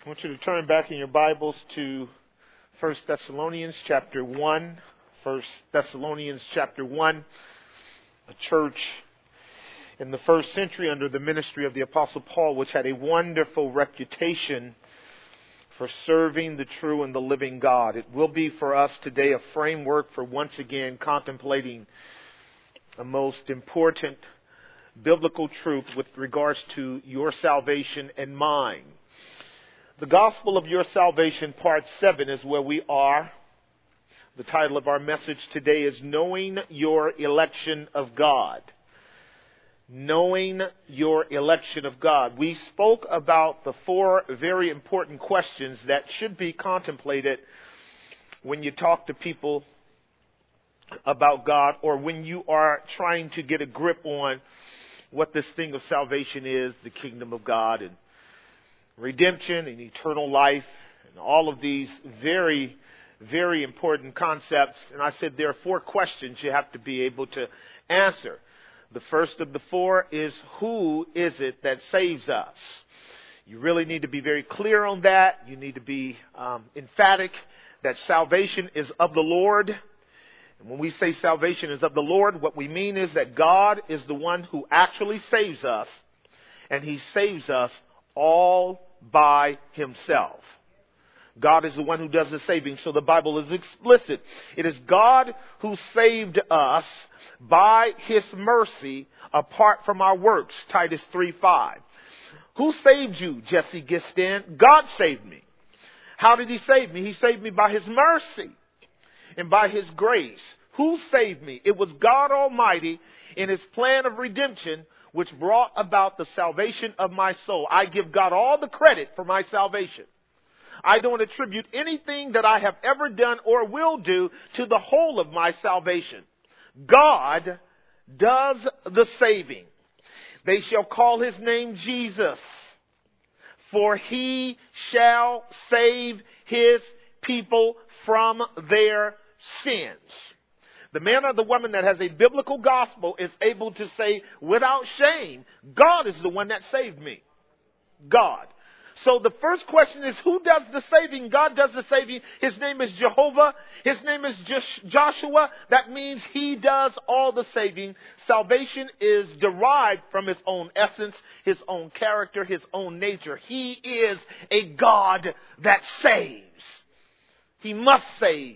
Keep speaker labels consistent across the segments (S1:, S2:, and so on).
S1: I want you to turn back in your Bibles to 1 Thessalonians chapter 1. 1 Thessalonians chapter 1, a church in the first century under the ministry of the Apostle Paul, which had a wonderful reputation for serving the true and the living God. It will be for us today a framework for once again contemplating a most important biblical truth with regards to your salvation and mine. The Gospel of Your Salvation, Part 7, is where we are. The title of our message today is Knowing Your Election of God. Knowing your election of God. We spoke about the four very important questions that should be contemplated when you talk to people about God, or when you are trying to get a grip on what this thing of salvation is, the kingdom of God, and redemption and eternal life, and all of these very, very important concepts. And I said there are four questions you have to be able to answer. The first of the four is, who is it that saves us? You really need to be very clear on that. You need to be emphatic that salvation is of the Lord. And when we say salvation is of the Lord, what we mean is that God is the one who actually saves us, and He saves us all by Himself. God is the one who does the saving. So the Bible is explicit. It is God who saved us by His mercy apart from our works. Titus 3:5. Who saved you, Jesse Gistin? God saved me. How did He save me? He saved me by His mercy and by His grace. Who saved me? It was God Almighty in His plan of redemption, which brought about the salvation of my soul. I give God all the credit for my salvation. I don't attribute anything that I have ever done or will do to the whole of my salvation. God does the saving. They shall call His name Jesus, for He shall save His people from their sins. The man or the woman that has a biblical gospel is able to say without shame, God is the one that saved me. God. So the first question is, who does the saving? God does the saving. His name is Jehovah. His name is Joshua. That means He does all the saving. Salvation is derived from His own essence, His own character, His own nature. He is a God that saves. He must save.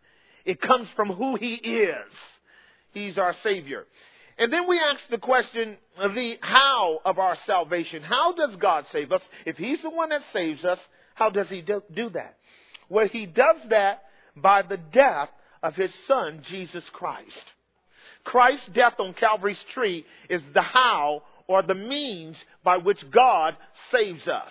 S1: It comes from who He is. He's our Savior. And then we ask the question, the how of our salvation. How does God save us? If He's the one that saves us, how does He do that? Well, He does that by the death of His Son, Jesus Christ. Christ's death on Calvary's tree is the how, or the means by which God saves us.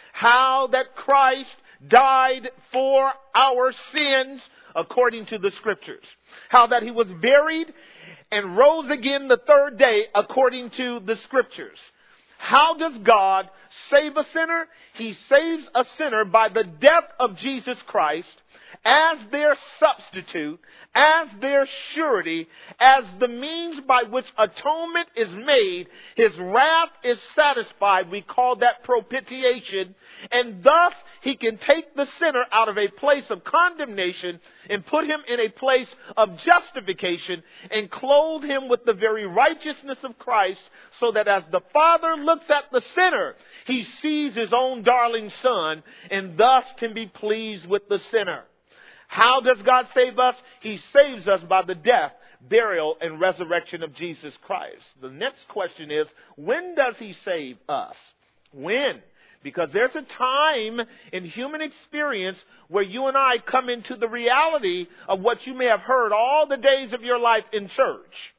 S1: How that Christ died for our sins according to the Scriptures. How that He was buried and rose again the third day according to the Scriptures. How does God save a sinner? He saves a sinner by the death of Jesus Christ as their substitute, as their surety, as the means by which atonement is made. His wrath is satisfied. We call that propitiation. And thus He can take the sinner out of a place of condemnation and put him in a place of justification and clothe him with the very righteousness of Christ, so that as the Father looks at the sinner, He sees His own darling Son and thus can be pleased with the sinner. How does God save us? He saves us by the death, burial, and resurrection of Jesus Christ. The next question is, when does He save us? When? Because there's a time in human experience where you and I come into the reality of what you may have heard all the days of your life in church.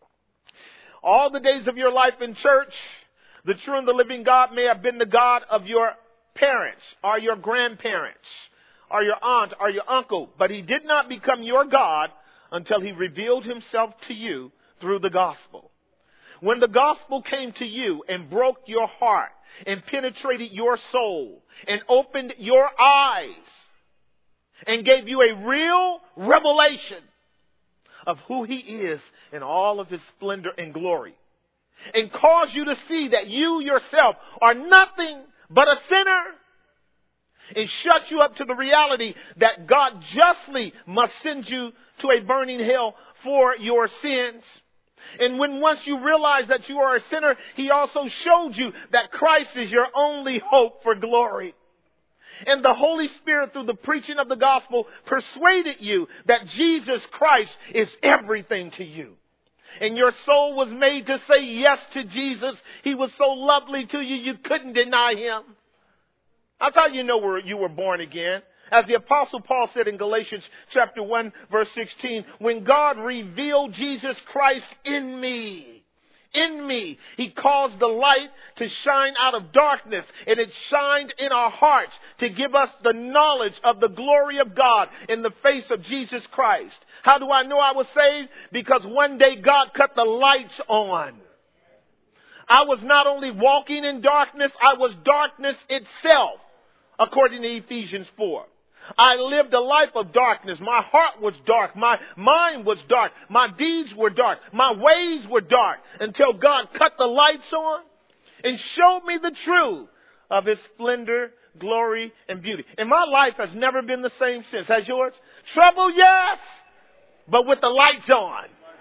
S1: All the days of your life in church, the true and the living God may have been the God of your parents or your grandparents, or your aunt, or your uncle, but He did not become your God until He revealed Himself to you through the gospel. When the gospel came to you and broke your heart and penetrated your soul and opened your eyes and gave you a real revelation of who He is in all of His splendor and glory, and caused you to see that you yourself are nothing but a sinner, It shuts you up to the reality that God justly must send you to a burning hell for your sins. And when once you realize that you are a sinner, he also showed you that Christ is your only hope for glory. And the Holy Spirit, through the preaching of the gospel, persuaded you that Jesus Christ is everything to you. And your soul was made to say yes to Jesus. He was so lovely to you, you couldn't deny him. That's how you know you were born again. As the Apostle Paul said in Galatians chapter 1, verse 16, when God revealed Jesus Christ in me, he caused the light to shine out of darkness, and it shined in our hearts to give us the knowledge of the glory of God in the face of Jesus Christ. How do I know I was saved? Because one day God cut the lights on. I was not only walking in darkness, I was darkness itself, according to Ephesians 4. I lived a life of darkness. My heart was dark. My mind was dark. My deeds were dark. My ways were dark until God cut the lights on and showed me the truth of his splendor, glory, and beauty. And my life has never been the same since. Has yours? Trouble, yes, but with the lights on.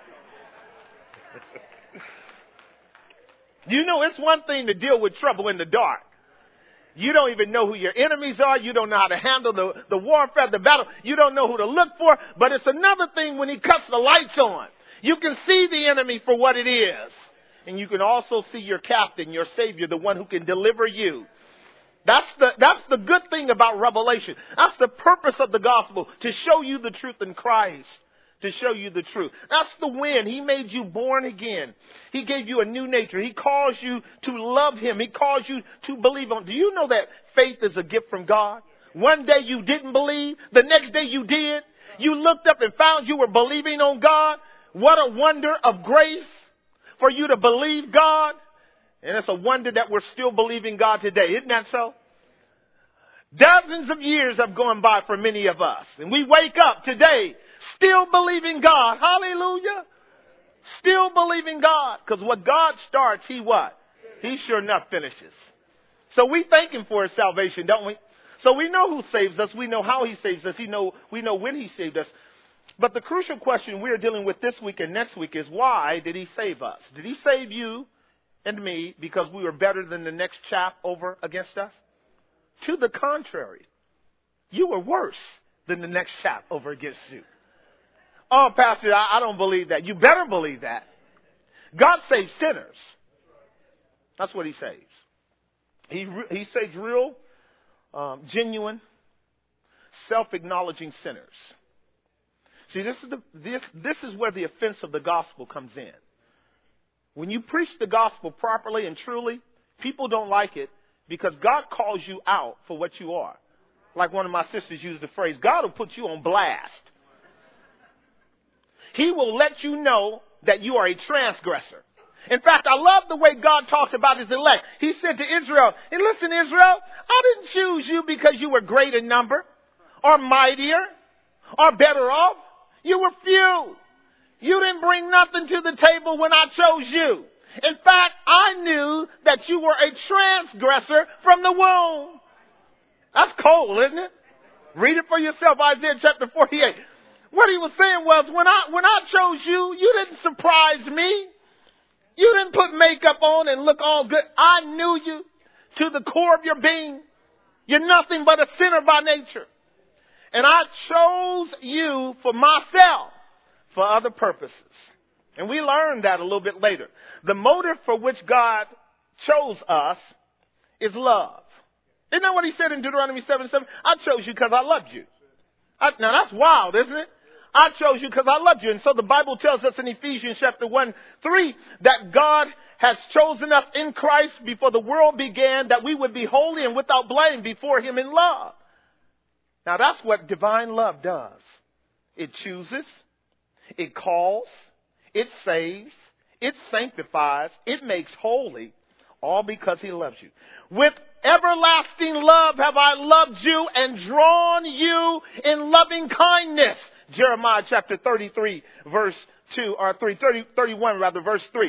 S1: You know, it's one thing to deal with trouble in the dark. You don't even know who your enemies are. You don't know how to handle the warfare, the battle. You don't know who to look for. But it's another thing when he cuts the lights on. You can see the enemy for what it is. And you can also see your captain, your savior, the one who can deliver you. That's the good thing about revelation. That's the purpose of the gospel, to show you the truth in Christ. To show you the truth. That's the win. He made you born again. He gave you a new nature. He calls you to love him. He calls you to believe on. Do you know that faith is a gift from God? One day you didn't believe. The next day you did. You looked up and found you were believing on God. What a wonder of grace for you to believe God. And it's a wonder that we're still believing God today. Isn't that so? Dozens of years have gone by for many of us. And we wake up today still believing God. Hallelujah. Still believing God. Because what God starts, he what? He sure enough finishes. So we thank him for his salvation, don't we? So we know who saves us. We know how he saves us. We know when he saved us. But the crucial question we're dealing with this week and next week is, why did he save us? Did he save you and me because we were better than the next chap over against us? To the contrary, you were worse than the next chap over against you. Oh, Pastor, I don't believe that. You better believe that. God saves sinners. That's what he saves. He saves real, genuine, self-acknowledging sinners. See, this is where the offense of the gospel comes in. When you preach the gospel properly and truly, people don't like it because God calls you out for what you are. Like one of my sisters used the phrase, God will put you on blast. He will let you know that you are a transgressor. In fact, I love the way God talks about his elect. He said to Israel, hey, listen, Israel, I didn't choose you because you were great in number or mightier or better off. You were few. You didn't bring nothing to the table when I chose you. In fact, I knew that you were a transgressor from the womb. That's cold, isn't it? Read it for yourself, Isaiah chapter 48. What he was saying was, when I chose you, you didn't surprise me. You didn't put makeup on and look all good. I knew you to the core of your being. You're nothing but a sinner by nature. And I chose you for myself, for other purposes. And we learned that a little bit later. The motive for which God chose us is love. Isn't that what he said in Deuteronomy 7:7? I chose you because I loved you. Now that's wild, isn't it? I chose you because I loved you. And so the Bible tells us in Ephesians chapter 1:3 that God has chosen us in Christ before the world began, that we would be holy and without blame before him in love. Now that's what divine love does. It chooses, it calls, it saves, it sanctifies, it makes holy, all because he loves you. With everlasting love have I loved you and drawn you in loving kindness. Jeremiah chapter 33 verse 2 or 31 rather, verse 3.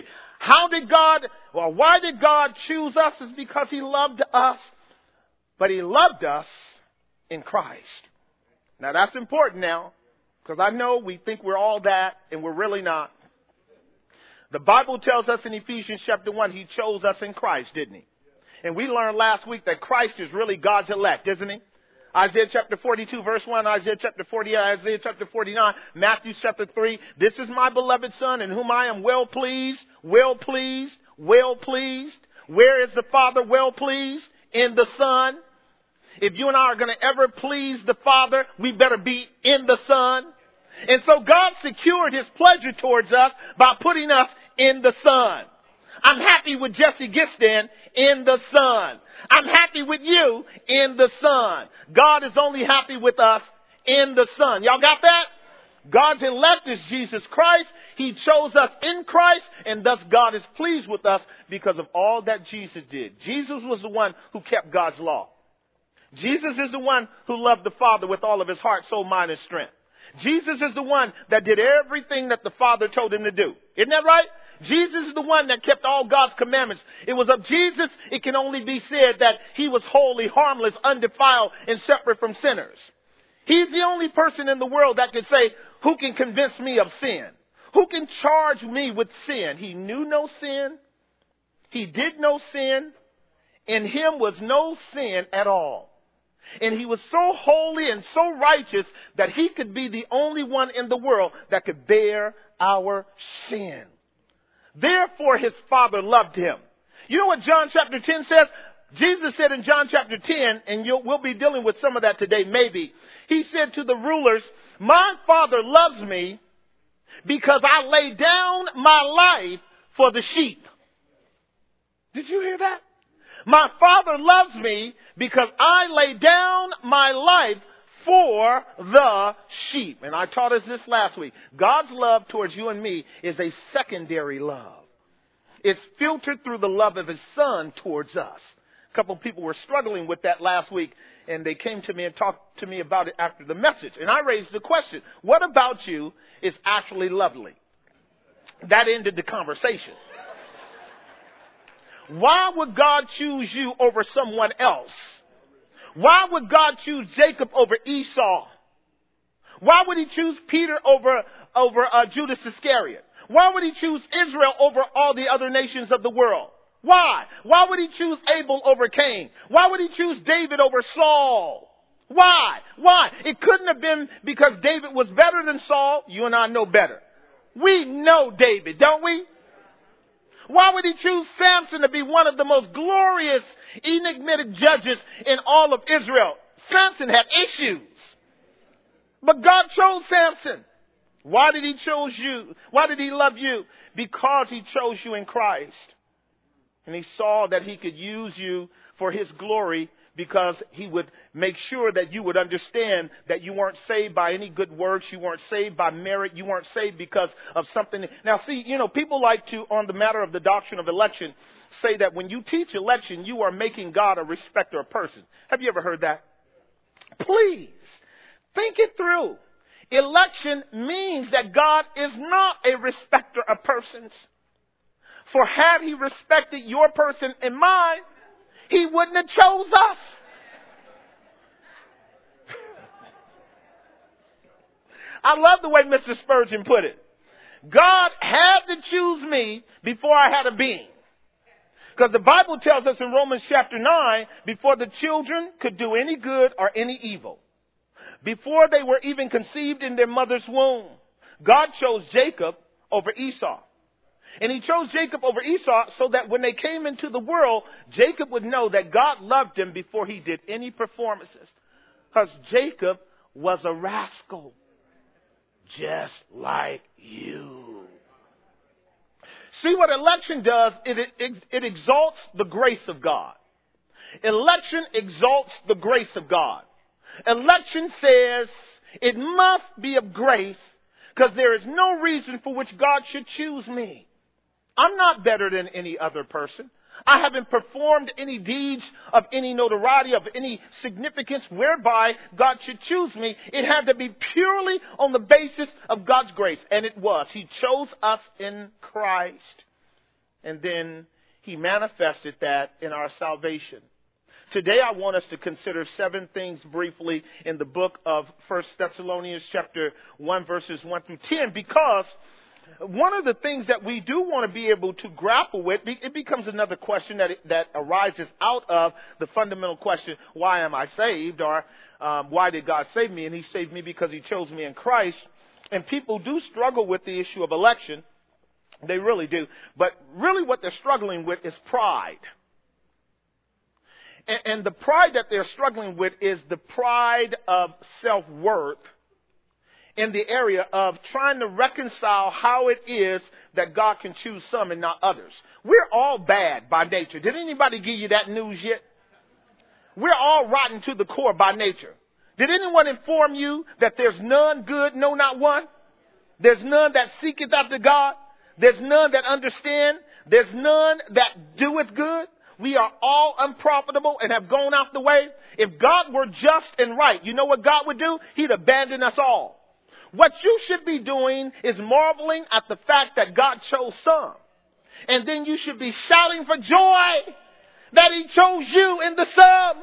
S1: Why did God choose us? Is because he loved us. But he loved us
S2: in Christ. Now that's important now, because I know we think we're all that and we're really not. The Bible tells us in Ephesians chapter 1, he chose us in Christ, didn't he? And we learned last week that Christ is really God's elect, isn't he? Isaiah chapter 42 verse 1, Isaiah chapter 48, Isaiah chapter 49, Matthew chapter 3. This is my beloved Son in whom I am well pleased, well pleased, well pleased. Where is the Father well pleased? In the Son. If you and I are going to ever please the Father, we better be in the Son. And so God secured his pleasure towards us by putting us in the Son. I'm happy with Jesse Gistan in the Son. I'm happy with you in the Son. God is only happy with us in the Son. Y'all got that? God's elect is Jesus Christ. He chose us in Christ, and thus God is pleased with us because of all that Jesus did. Jesus was the one who kept God's law. Jesus is the one who loved the Father with all of his heart, soul, mind, and strength. Jesus is the one that did everything that the Father told him to do. Isn't that right? Jesus is the one that kept all God's commandments. It was of Jesus, it can only be said that he was holy, harmless, undefiled, and separate from sinners. He's the only person in the world that can say, who can convince me of sin? Who can charge me with sin? He knew no sin. He did no sin. In him was no sin at all. And he was so holy and so righteous that he could be the only one in the world that could bear our sin. Therefore, his Father loved him. You know what John chapter 10 says? Jesus said in John chapter 10, and we'll be dealing with some of that today, maybe. He said to the rulers, my Father loves me because I lay down my life for the sheep. Did you hear that? My Father loves me because I lay down my life for the sheep. And I taught us this last week. God's love towards you and me is a secondary love. It's filtered through the love of his Son towards us. A couple of people were struggling with that last week, and they came to me and talked to me about it after the message. And I raised the question, what about you is actually lovely? That ended the conversation. Why would God choose you over someone else? Why would God choose Jacob over Esau? Why would he choose Peter over Judas Iscariot? Why would he choose Israel over all the other nations of the world? Why? Why would he choose Abel over Cain? Why would he choose David over Saul? Why? Why? It couldn't have been because David was better than Saul. You and I know better. We know David, don't we? Why would he choose Samson to be one of the most glorious, enigmatic judges in all of Israel? Samson had issues. But God chose Samson. Why did he choose you? Why did he love you? Because he chose you in Christ. And he saw that he could use you for his glory because he would make sure that you would understand that you weren't saved by any good works. You weren't saved by merit. You weren't saved because of something. Now, see, people like to, on the matter of the doctrine of election, say that when you teach election, you are making God a respecter of person. Have you ever heard that? Please, think it through. Election means that God is not a respecter of persons. For had he respected your person and mine, he wouldn't have chose us. I love the way Mr. Spurgeon put it. God had to choose me before I had a being. Because the Bible tells us in Romans chapter 9, before the children could do any good or any evil, before they were even conceived in their mother's womb, God chose Jacob over Esau. And he chose Jacob over Esau so that when they came into the world, Jacob would know that God loved him before he did any performances. Because Jacob was a rascal, just like you. See what election does? It exalts the grace of God. Election exalts the grace of God. Election says it must be of grace because there is no reason for which God should choose me. I'm not better than any other person. I haven't performed any deeds of any notoriety, of any significance whereby God should choose me. It had to be purely on the basis of God's grace. And it was. He chose us in Christ. And then he manifested that in our salvation. Today I want us to consider 7 things briefly in the book of 1 Thessalonians chapter 1 verses 1 through 10, because one of the things that we do want to be able to grapple with, it becomes another question that arises out of the fundamental question, why am I saved? Or why did God save me? And he saved me because he chose me in Christ. And people do struggle with the issue of election. They really do. But really what they're struggling with is pride. And the pride that they're struggling with is the pride of self-worth in the area of trying to reconcile how it is that God can choose some and not others. We're all bad by nature. Did anybody give you that news yet? We're all rotten to the core by nature. Did anyone inform you that there's none good, no, not one? There's none that seeketh after God. There's none that understand. There's none that doeth good. We are all unprofitable and have gone out the way. If God were just and right, you know what God would do? He'd abandon us all. What you should be doing is marveling at the fact that God chose some. And then you should be shouting for joy that he chose you in the some.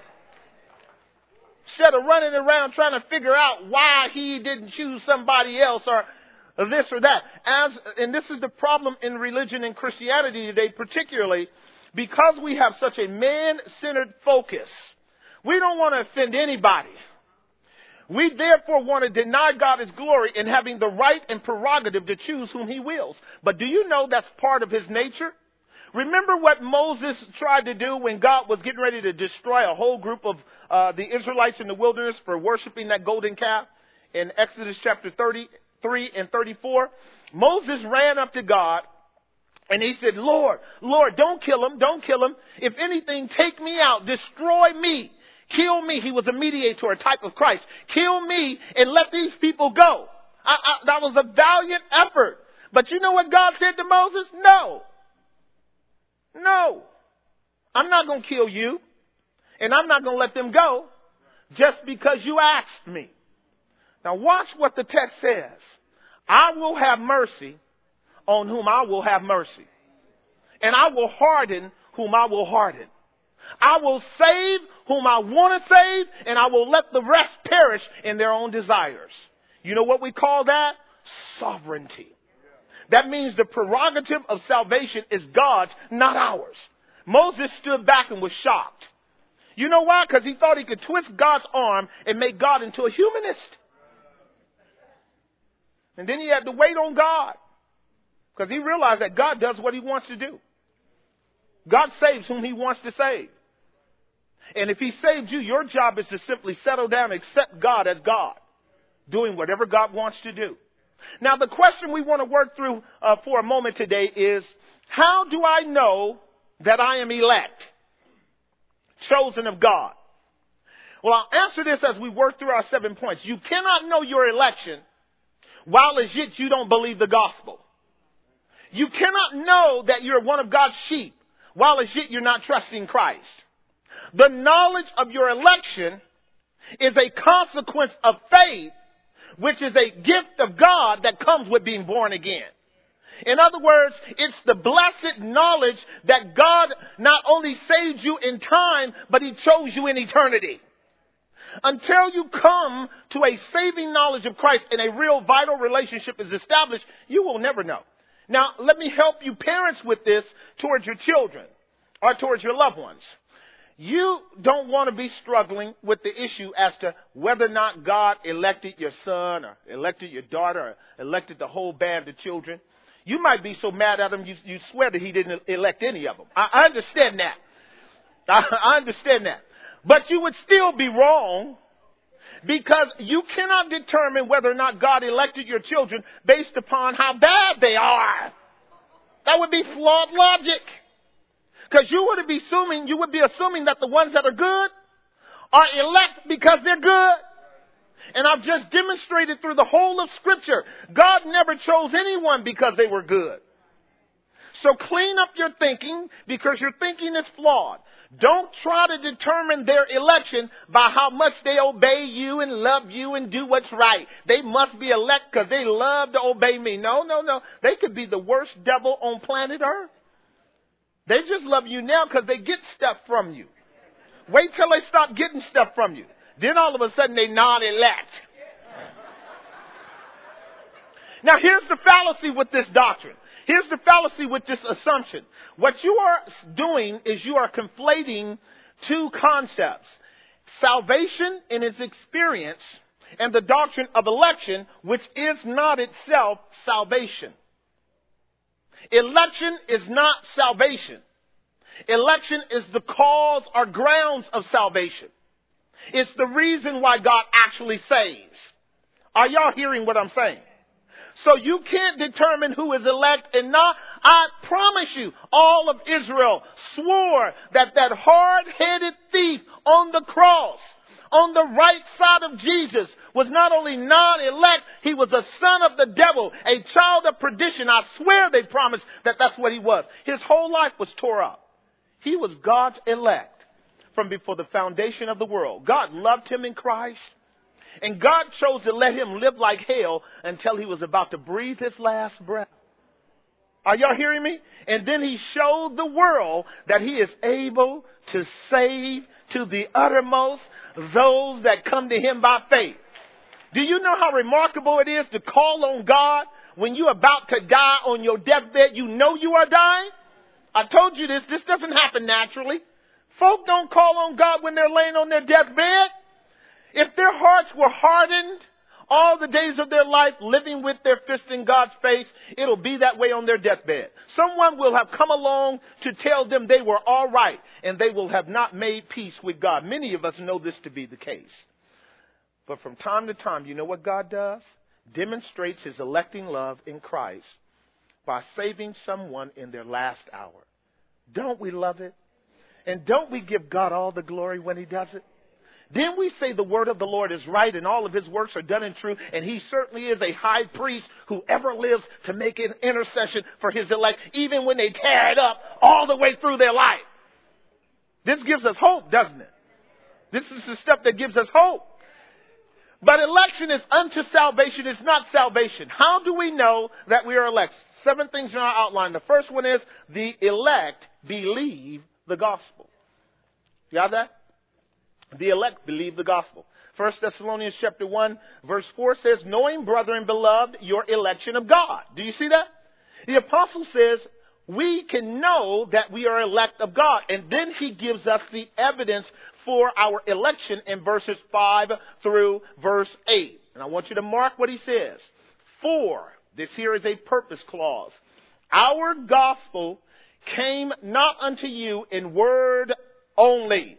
S2: Instead of running around trying to figure out why he didn't choose somebody else or this or that. And this is the problem in religion and Christianity today, particularly because we have such a man-centered focus. We don't want to offend anybody. We therefore want to deny God his glory in having the right and prerogative to choose whom he wills. But do you know that's part of his nature? Remember what Moses tried to do when God was getting ready to destroy a whole group of the Israelites in the wilderness for worshiping that golden calf in Exodus chapter 33 and 34? Moses ran up to God and he said, Lord, don't kill him. Don't kill him. If anything, take me out. Destroy me. Kill me. He was a mediator, a type of Christ. Kill me and let these people go. That was a valiant effort. But you know what God said to Moses? No. I'm not going to kill you. And I'm not going to let them go just because you asked me. Now watch what the text says. I will have mercy on whom I will have mercy. And I will harden whom I will harden. I will save whom I want to save, and I will let the rest perish in their own desires. You know what we call that? Sovereignty. That means the prerogative of salvation is God's, not ours. Moses stood back and was shocked. You know why? Because he thought he could twist God's arm and make God into a humanist. And then he had to wait on God, because he realized that God does what he wants to do. God saves whom he wants to save. And if he saved you, your job is to simply settle down and accept God as God, doing whatever God wants to do. Now, the question we want to work through for a moment today is, how do I know that I am elect, chosen of God? Well, I'll answer this as we work through our 7 points. You cannot know your election while as yet you don't believe the gospel. You cannot know that you're one of God's sheep while as yet you're not trusting Christ. The knowledge of your election is a consequence of faith, which is a gift of God that comes with being born again. In other words, it's the blessed knowledge that God not only saved you in time, but he chose you in eternity. Until you come to a saving knowledge of Christ and a real vital relationship is established, you will never know. Now, let me help you parents with this towards your children or towards your loved ones. You don't want to be struggling with the issue as to whether or not God elected your son or elected your daughter or elected the whole band of children. You might be so mad at him you swear that he didn't elect any of them. I understand that. I understand that. But you would still be wrong, because you cannot determine whether or not God elected your children based upon how bad they are. That would be flawed logic. Because you would be assuming that the ones that are good are elect because they're good. And I've just demonstrated through the whole of Scripture, God never chose anyone because they were good. So clean up your thinking, because your thinking is flawed. Don't try to determine their election by how much they obey you and love you and do what's right. They must be elect because they love to obey me. No. They could be the worst devil on planet Earth. They just love you now because they get stuff from you. Wait till they stop getting stuff from you. Then all of a sudden they non-elect. Now here's the fallacy with this doctrine. Here's the fallacy with this assumption. What you are doing is you are conflating two concepts. Salvation in its experience and the doctrine of election, which is not itself salvation. Election is not salvation. Election is the cause or grounds of salvation. It's the reason why God actually saves. Are y'all hearing what I'm saying? So you can't determine who is elect and not. I promise you, all of Israel swore that that hard-headed thief on the cross, on the right side of Jesus, was not only non-elect, he was a son of the devil, a child of perdition. I swear they promised that that's what he was. His whole life was tore up. He was God's elect from before the foundation of the world. God loved him in Christ. And God chose to let him live like hell until he was about to breathe his last breath. Are y'all hearing me? And then he showed the world that he is able to save to the uttermost those that come to him by faith. Do you know how remarkable it is to call on God when you're about to die on your deathbed? You know you are dying. I told you this. This doesn't happen naturally. Folk don't call on God when they're laying on their deathbed. If their hearts were hardened all the days of their life, living with their fist in God's face, it'll be that way on their deathbed. Someone will have come along to tell them they were all right, and they will have not made peace with God. Many of us know this to be the case. But from time to time, you know what God does? Demonstrates his electing love in Christ by saving someone in their last hour. Don't we love it? And don't we give God all the glory when he does it? Then we say the word of the Lord is right and all of his works are done in truth. And he certainly is a high priest who ever lives to make an intercession for his elect, even when they tear it up all the way through their life. This gives us hope, doesn't it? This is the stuff that gives us hope. But election is unto salvation. It's not salvation. How do we know that we are elect? 7 things in our outline. The first one is the elect believe the gospel. You got that? The elect believe the gospel. 1 Thessalonians chapter 1 verse 4 says, knowing, brethren, beloved, your election of God. Do you see that? The apostle says we can know that we are elect of God. And then he gives us the evidence for our election in verses 5 through verse 8. And I want you to mark what he says. For, this here is a purpose clause. Our gospel came not unto you in word only,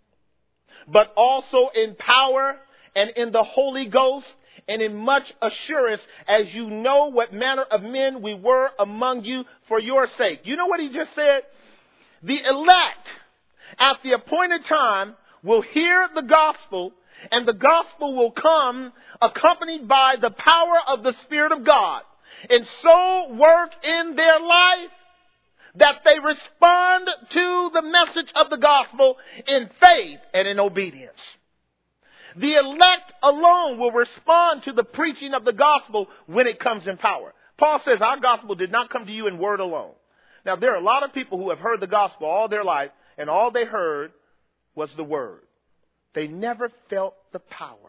S2: but also in power and in the Holy Ghost and in much assurance, as you know what manner of men we were among you for your sake. You know what he just said? The elect at the appointed time will hear the gospel, and the gospel will come accompanied by the power of the Spirit of God, and so work in their life that they respond to the message of the gospel in faith and in obedience. The elect alone will respond to the preaching of the gospel when it comes in power. Paul says our gospel did not come to you in word alone. Now, there are a lot of people who have heard the gospel all their life, and all they heard was the word. They never felt the power.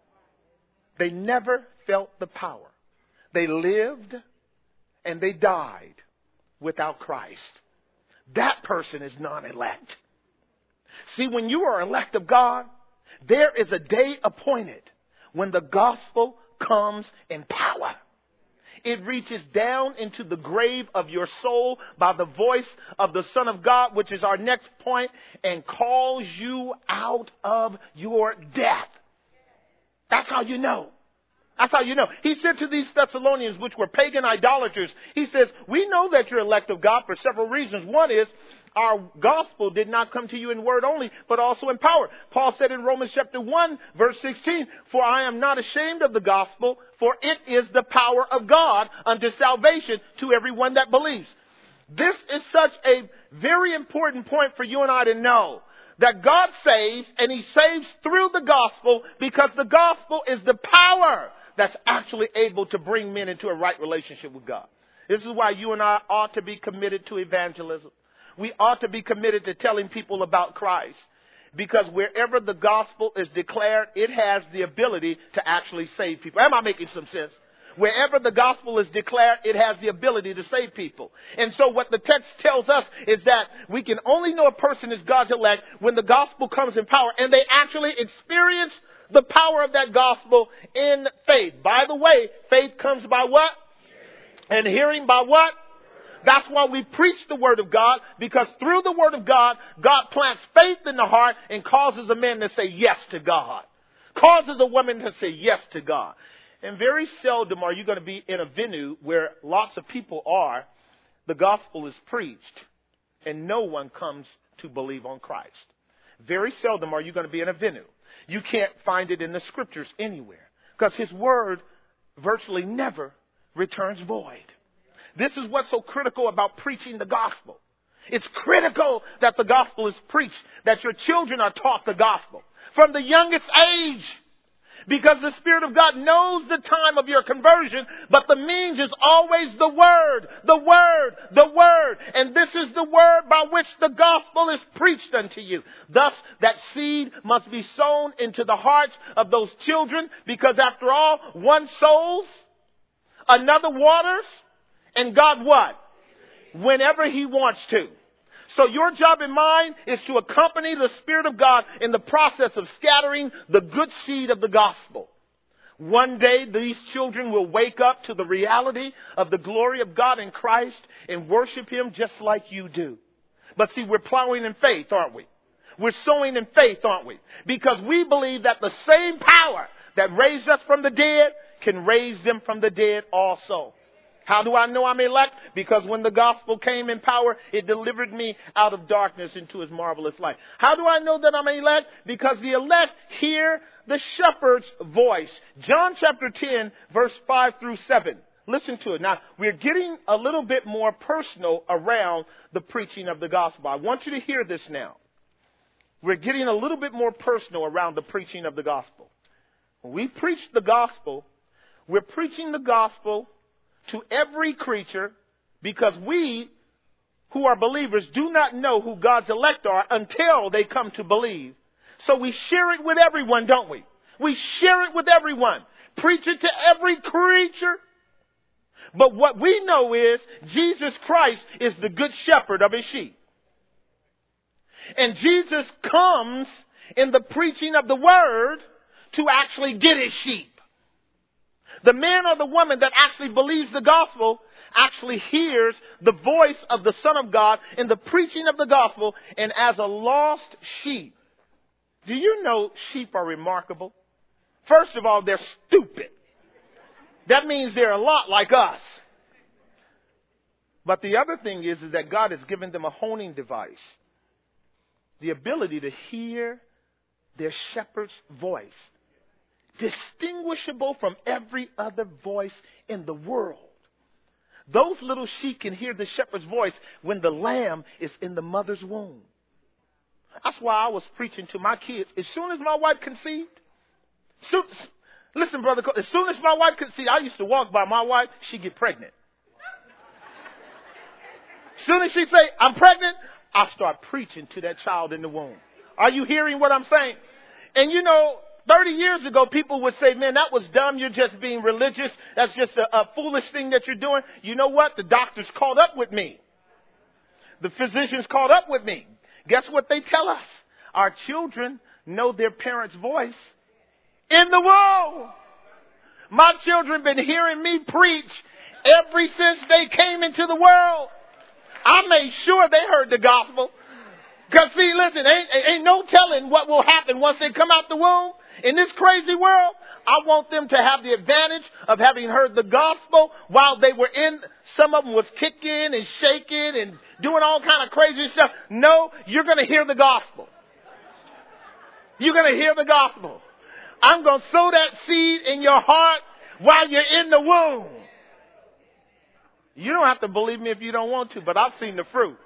S2: They never felt the power. They lived and they died without Christ. That person is non-elect. See, when you are elect of God, there is a day appointed when the gospel comes in power. It reaches down into the grave of your soul by the voice of the Son of God, which is our next point, and calls you out of your death. That's how you know. That's how you know. He said to these Thessalonians, which were pagan idolaters, he says, we know that you're elect of God for several reasons. One is, our gospel did not come to you in word only, but also in power. Paul said in Romans chapter 1, verse 16, for I am not ashamed of the gospel, for it is the power of God unto salvation to everyone that believes. This is such a very important point for you and I to know. That God saves, and he saves through the gospel, because the gospel is the power that's actually able to bring men into a right relationship with God. This is why you and I ought to be committed to evangelism. We ought to be committed to telling people about Christ. Because wherever the gospel is declared, it has the ability to actually save people. Am I making some sense? Wherever the gospel is declared, it has the ability to save people. And so what the text tells us is that we can only know a person is God's elect when the gospel comes in power and they actually experience the power of that gospel in faith. By the way, faith comes by what? And hearing by what? That's why we preach the word of God, because through the word of God, God plants faith in the heart and causes a man to say yes to God. Causes a woman to say yes to God. And very seldom are you going to be in a venue where lots of people are, the gospel is preached, and no one comes to believe on Christ. Very seldom are you going to be in a venue. You can't find it in the scriptures anywhere, because his word virtually never returns void. This is what's so critical about preaching the gospel. It's critical that the gospel is preached, that your children are taught the gospel from the youngest age. Because the Spirit of God knows the time of your conversion, but the means is always the Word, the Word, the Word. And this is the Word by which the gospel is preached unto you. Thus, that seed must be sown into the hearts of those children, because after all, one sows, another waters, and God what? Whenever He wants to. So your job and mine is to accompany the Spirit of God in the process of scattering the good seed of the gospel. One day these children will wake up to the reality of the glory of God in Christ and worship Him just like you do. But see, we're plowing in faith, aren't we? We're sowing in faith, aren't we? Because we believe that the same power that raised us from the dead can raise them from the dead also. How do I know I'm elect? Because when the gospel came in power, it delivered me out of darkness into His marvelous light. How do I know that I'm elect? Because the elect hear the shepherd's voice. John chapter 10, verse 5 through 7. Listen to it. Now, we're getting a little bit more personal around the preaching of the gospel. I want you to hear this now. We're getting a little bit more personal around the preaching of the gospel. When we preach the gospel, we're preaching the gospel to every creature, because we who are believers do not know who God's elect are until they come to believe. So we share it with everyone, don't we? We share it with everyone. Preach it to every creature. But what we know is Jesus Christ is the good shepherd of His sheep. And Jesus comes in the preaching of the word to actually get His sheep. The man or the woman that actually believes the gospel actually hears the voice of the Son of God in the preaching of the gospel, and as a lost sheep. Do you know sheep are remarkable? First of all, they're stupid. That means they're a lot like us. But the other thing is that God has given them a honing device. The ability to hear their shepherd's voice. Distinguishable from every other voice in the world. Those little sheep can hear the shepherd's voice when the lamb is in the mother's womb. That's why I was preaching to my kids. As soon as my wife conceived, listen, brother, as soon as my wife conceived, I used to walk by my wife, she'd get pregnant. As soon as she say, I'm pregnant, I start preaching to that child in the womb. Are you hearing what I'm saying? And you know, 30 years ago, people would say, man, that was dumb. You're just being religious. That's just a foolish thing that you're doing. You know what? The doctors caught up with me. The physicians caught up with me. Guess what they tell us? Our children know their parents' voice in the womb. My children been hearing me preach ever since they came into the world. I made sure they heard the gospel. Because see, listen, ain't no telling what will happen once they come out the womb. In this crazy world, I want them to have the advantage of having heard the gospel while they were in. Some of them was kicking and shaking and doing all kind of crazy stuff. No, you're going to hear the gospel. You're going to hear the gospel. I'm going to sow that seed in your heart while you're in the womb. You don't have to believe me if you don't want to, but I've seen the fruit.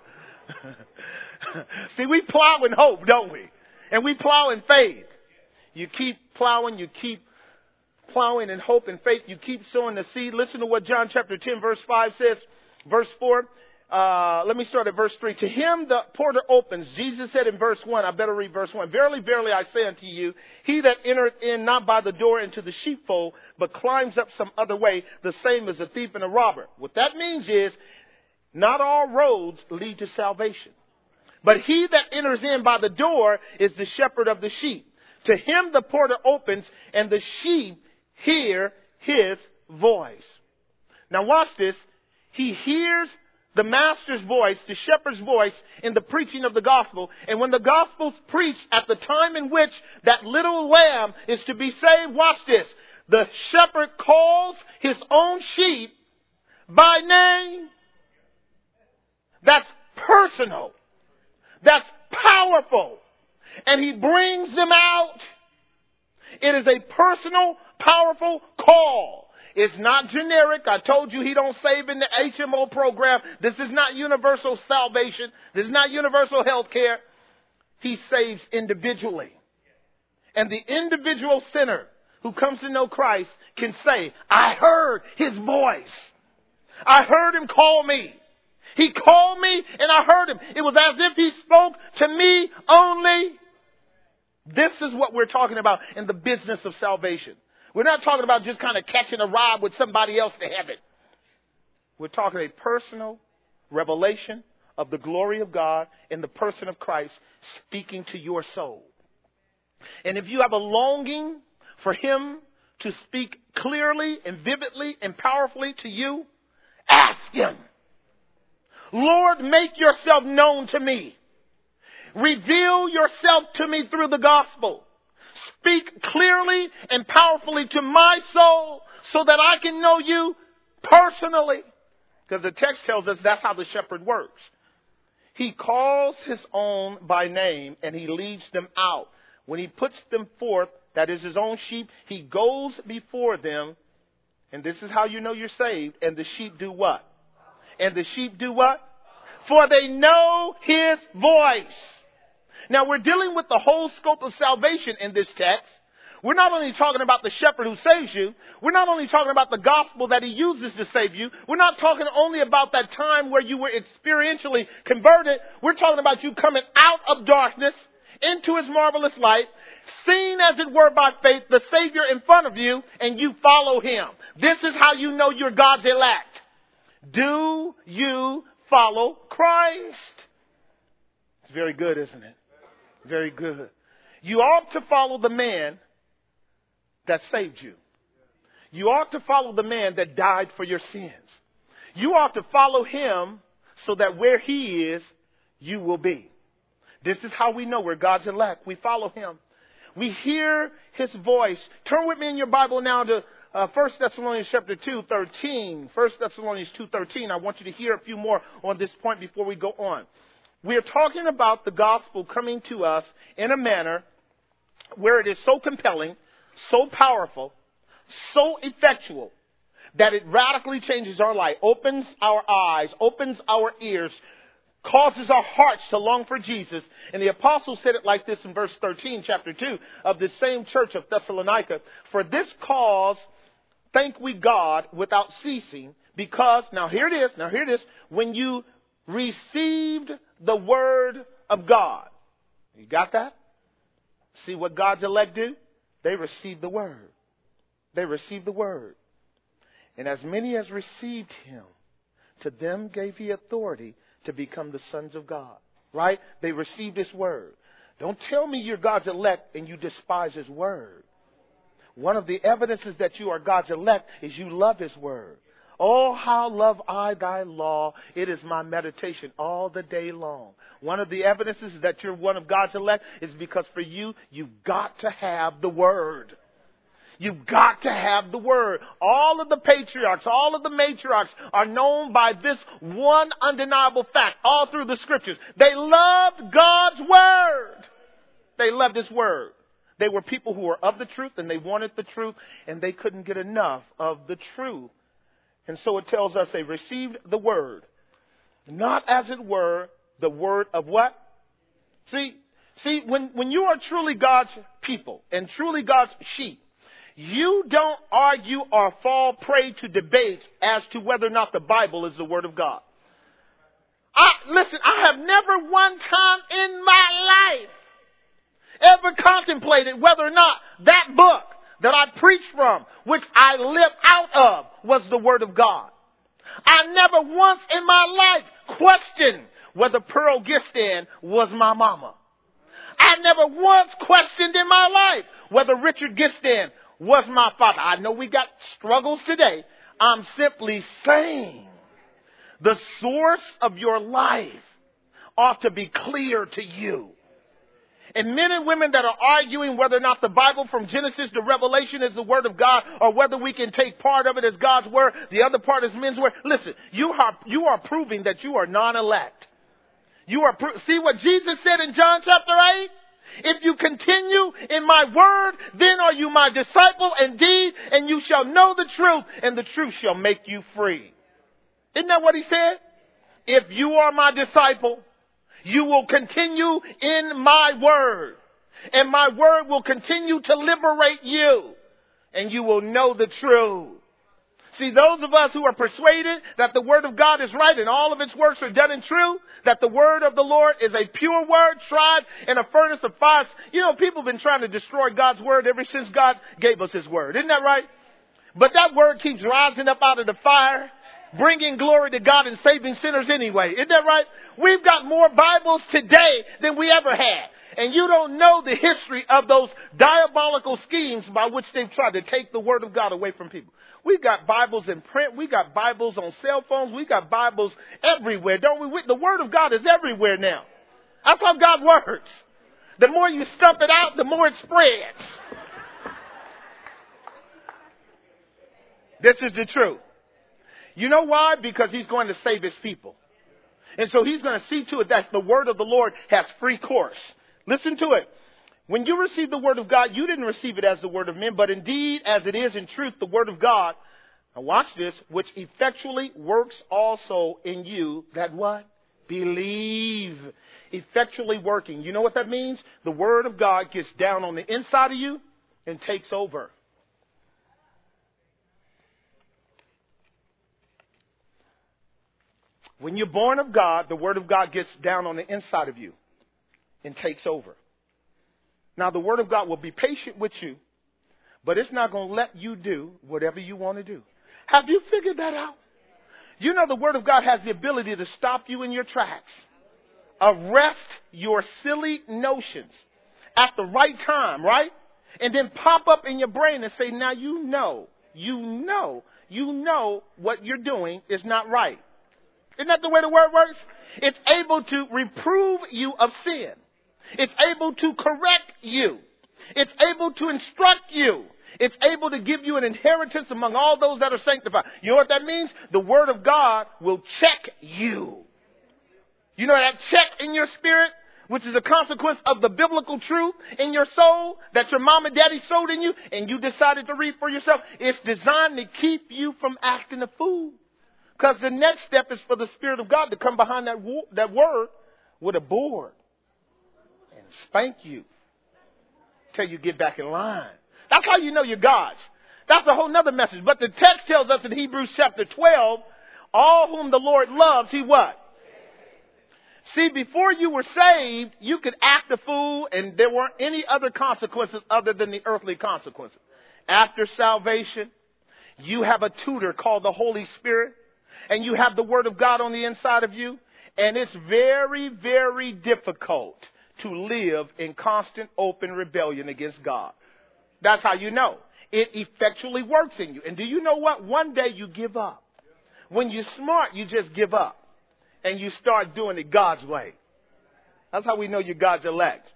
S2: See, we plow in hope, don't we? And we plow in faith. You keep plowing, you keep plowing in hope and faith. You keep sowing the seed. Listen to what John chapter 10 verse 5 says. Verse 4, let me start at verse 3. To him the porter opens. Jesus said in verse 1, I better read verse 1. Verily, verily, I say unto you, he that entereth in not by the door into the sheepfold, but climbs up some other way, the same is a thief and a robber. What that means is, not all roads lead to salvation. But he that enters in by the door is the shepherd of the sheep. To him the porter opens, and the sheep hear his voice. Now watch this. He hears the master's voice, the shepherd's voice, in the preaching of the gospel. And when the gospel's preached at the time in which that little lamb is to be saved, watch this. The shepherd calls his own sheep by name. That's personal. That's powerful. And he brings them out. It is a personal, powerful call. It's not generic. I told you he don't save in the HMO program. This is not universal salvation. This is not universal health care. He saves individually. And the individual sinner who comes to know Christ can say, I heard his voice. I heard him call me. He called me and I heard him. It was as if he spoke to me only. This is what we're talking about in the business of salvation. We're not talking about just kind of catching a ride with somebody else to heaven. We're talking a personal revelation of the glory of God in the person of Christ speaking to your soul. And if you have a longing for him to speak clearly and vividly and powerfully to you, ask him. Lord, make yourself known to me. Reveal yourself to me through the gospel. Speak clearly and powerfully to my soul so that I can know you personally. Because the text tells us that's how the shepherd works. He calls his own by name and he leads them out. When he puts them forth, that is his own sheep, he goes before them. And this is how you know you're saved. And the sheep do what? And the sheep do what? For they know his voice. Now we're dealing with the whole scope of salvation in this text. We're not only talking about the shepherd who saves you. We're not only talking about the gospel that he uses to save you. We're not talking only about that time where you were experientially converted. We're talking about you coming out of darkness into his marvelous light, seen as it were by faith, the Savior in front of you, and you follow him. This is how you know you're God's elect. Do you follow Christ? It's very good, isn't it? Very good. You ought to follow the man that saved you. You ought to follow the man that died for your sins. You ought to follow him so that where he is, you will be. This is how we know we're God's elect. We follow him. We hear his voice. Turn with me in your Bible now to 1 Thessalonians chapter 2:13. 1 Thessalonians 2:13. I want you to hear a few more on this point before we go on. We are talking about the gospel coming to us in a manner where it is so compelling, so powerful, so effectual, that it radically changes our life, opens our eyes, opens our ears, causes our hearts to long for Jesus. And the apostle said it like this in verse 13, chapter 2 of this same church of Thessalonica. For this cause thank we God without ceasing, because, now here it is, when you received the word of God. You got that? See what God's elect do? They receive the word. They receive the word. And as many as received him, to them gave he authority to become the sons of God. Right? They received his word. Don't tell me you're God's elect and you despise his word. One of the evidences that you are God's elect is you love his word. Oh, how love I thy law. It is my meditation all the day long. One of the evidences that you're one of God's elect is because for you, you've got to have the word. You've got to have the word. All of the patriarchs, all of the matriarchs are known by this one undeniable fact all through the scriptures. They loved God's word. They loved his word. They were people who were of the truth and they wanted the truth and they couldn't get enough of the truth. And so it tells us they received the word, not as it were the word of what? See, when you are truly God's people and truly God's sheep, you don't argue or fall prey to debates as to whether or not the Bible is the word of God. Listen, I have never one time in my life ever contemplated whether or not that book that I preached from, which I live out of, was the Word of God. I never once in my life questioned whether Pearl Gistan was my mama. I never once questioned in my life whether Richard Gistan was my father. I know we got struggles today. I'm simply saying the source of your life ought to be clear to you. And men and women that are arguing whether or not the Bible from Genesis to Revelation is the Word of God, or whether we can take part of it as God's Word, the other part is men's Word. Listen, you are proving that you are non-elect. See what Jesus said in John chapter 8? If you continue in my word, then are you my disciple indeed, and you shall know the truth, and the truth shall make you free. Isn't that what he said? If you are my disciple, you will continue in my word, and my word will continue to liberate you, and you will know the truth. See, those of us who are persuaded that the word of God is right and all of its works are done in truth, that the word of the Lord is a pure word tried in a furnace of fire. You know, people have been trying to destroy God's word ever since God gave us his word. Isn't that right? But that word keeps rising up out of the fire, bringing glory to God and saving sinners anyway. Isn't that right? We've got more Bibles today than we ever had. And you don't know the history of those diabolical schemes by which they've tried to take the word of God away from people. We've got Bibles in print. We got Bibles on cell phones. We got Bibles everywhere, don't we? The word of God is everywhere now. That's how God works. The more you stump it out, the more it spreads. This is the truth. You know why? Because he's going to save his people. And so he's going to see to it that the word of the Lord has free course. Listen to it. When you receive the word of God, you didn't receive it as the word of men, but indeed as it is in truth, the word of God. Now watch this, which effectually works also in you that what? Believe. Effectually working. You know what that means? The word of God gets down on the inside of you and takes over. When you're born of God, the word of God gets down on the inside of you and takes over. Now, the word of God will be patient with you, but it's not going to let you do whatever you want to do. Have you figured that out? You know the word of God has the ability to stop you in your tracks, arrest your silly notions at the right time, right? And then pop up in your brain and say, now you know what you're doing is not right. Isn't that the way the word works? It's able to reprove you of sin. It's able to correct you. It's able to instruct you. It's able to give you an inheritance among all those that are sanctified. You know what that means? The word of God will check you. You know that check in your spirit, which is a consequence of the biblical truth in your soul that your mom and daddy sowed in you and you decided to read for yourself. It's designed to keep you from acting a fool. Because the next step is for the Spirit of God to come behind that word with a board and spank you till you get back in line. That's how you know you're God's. That's a whole nother message. But the text tells us in Hebrews chapter 12, all whom the Lord loves, he what? See, before you were saved, you could act a fool and there weren't any other consequences other than the earthly consequences. After salvation, you have a tutor called the Holy Spirit. And you have the word of God on the inside of you. And it's very, very difficult to live in constant open rebellion against God. That's how you know. It effectually works in you. And do you know what? One day you give up. When you're smart, you just give up. And you start doing it God's way. That's how we know you're God's elect.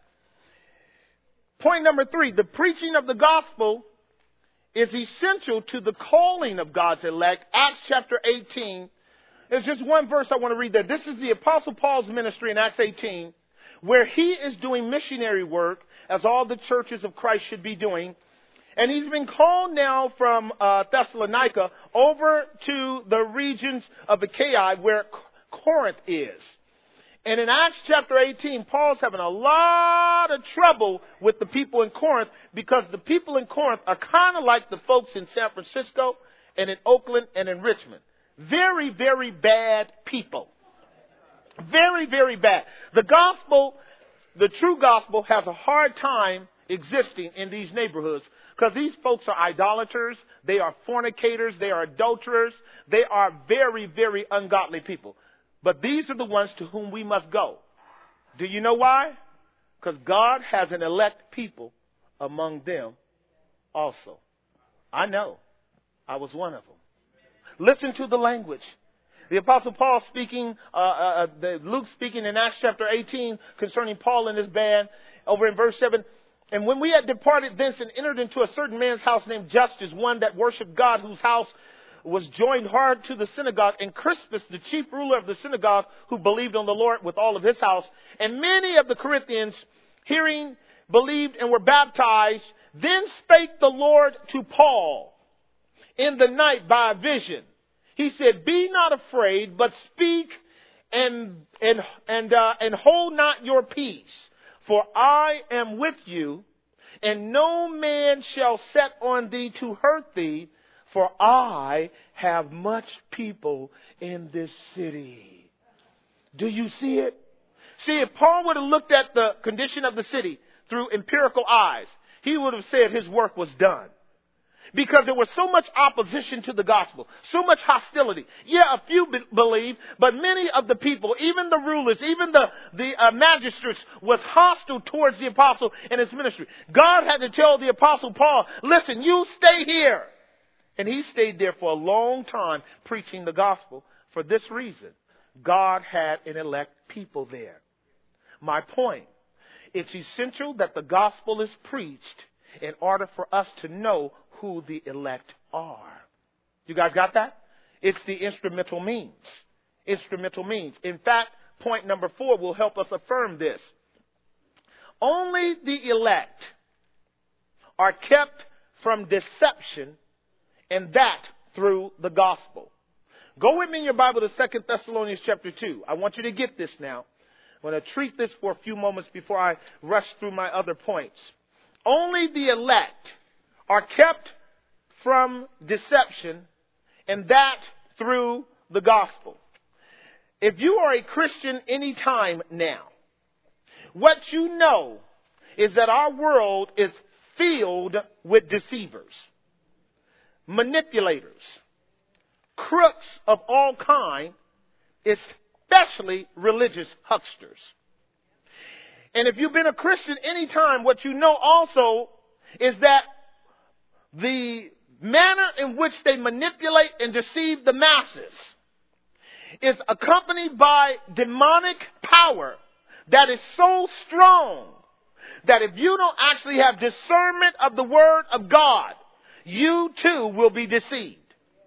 S2: Point number 3, the preaching of the gospel is essential to the calling of God's elect. Acts chapter 18. There's just one verse I want to read there. This is the Apostle Paul's ministry in Acts 18, where he is doing missionary work, as all the churches of Christ should be doing. And he's been called now from Thessalonica over to the regions of Achaia, where Corinth is. And in Acts chapter 18, Paul's having a lot of trouble with the people in Corinth because the people in Corinth are kind of like the folks in San Francisco and in Oakland and in Richmond. Very, very bad people. Very, very bad. The gospel, the true gospel, has a hard time existing in these neighborhoods because these folks are idolaters, they are fornicators, they are adulterers, they are very, very ungodly people. But these are the ones to whom we must go. Do you know why? Because God has an elect people among them also. I know. I was one of them. Listen to the language. The Apostle Paul speaking, Luke speaking in Acts chapter 18 concerning Paul and his band over in verse 7. And when we had departed thence and entered into a certain man's house named Justus, one that worshipped God, whose house was joined hard to the synagogue, and Crispus, the chief ruler of the synagogue, who believed on the Lord with all of his house, and many of the Corinthians, hearing, believed, and were baptized. Then spake the Lord to Paul in the night by a vision. He said, "Be not afraid, but speak and hold not your peace, for I am with you, and no man shall set on thee to hurt thee, for I have much people in this city." Do you see it? See, if Paul would have looked at the condition of the city through empirical eyes, he would have said his work was done. Because there was so much opposition to the gospel, so much hostility. Yeah, a few believed, but many of the people, even the rulers, even the magistrates, was hostile towards the apostle and his ministry. God had to tell the apostle Paul, listen, you stay here. And he stayed there for a long time preaching the gospel. For this reason, God had an elect people there. My point, it's essential that the gospel is preached in order for us to know who the elect are. You guys got that? It's the instrumental means. Instrumental means. In fact, point number 4 will help us affirm this. Only the elect are kept from deception, and that through the gospel. Go with me in your Bible to 2 Thessalonians chapter 2. I want you to get this now. I'm going to treat this for a few moments before I rush through my other points. Only the elect are kept from deception, and that through the gospel. If you are a Christian any time now, what you know is that our world is filled with deceivers, manipulators, crooks of all kind, especially religious hucksters. And if you've been a Christian any time, what you know also is that the manner in which they manipulate and deceive the masses is accompanied by demonic power that is so strong that if you don't actually have discernment of the Word of God, you too will be deceived.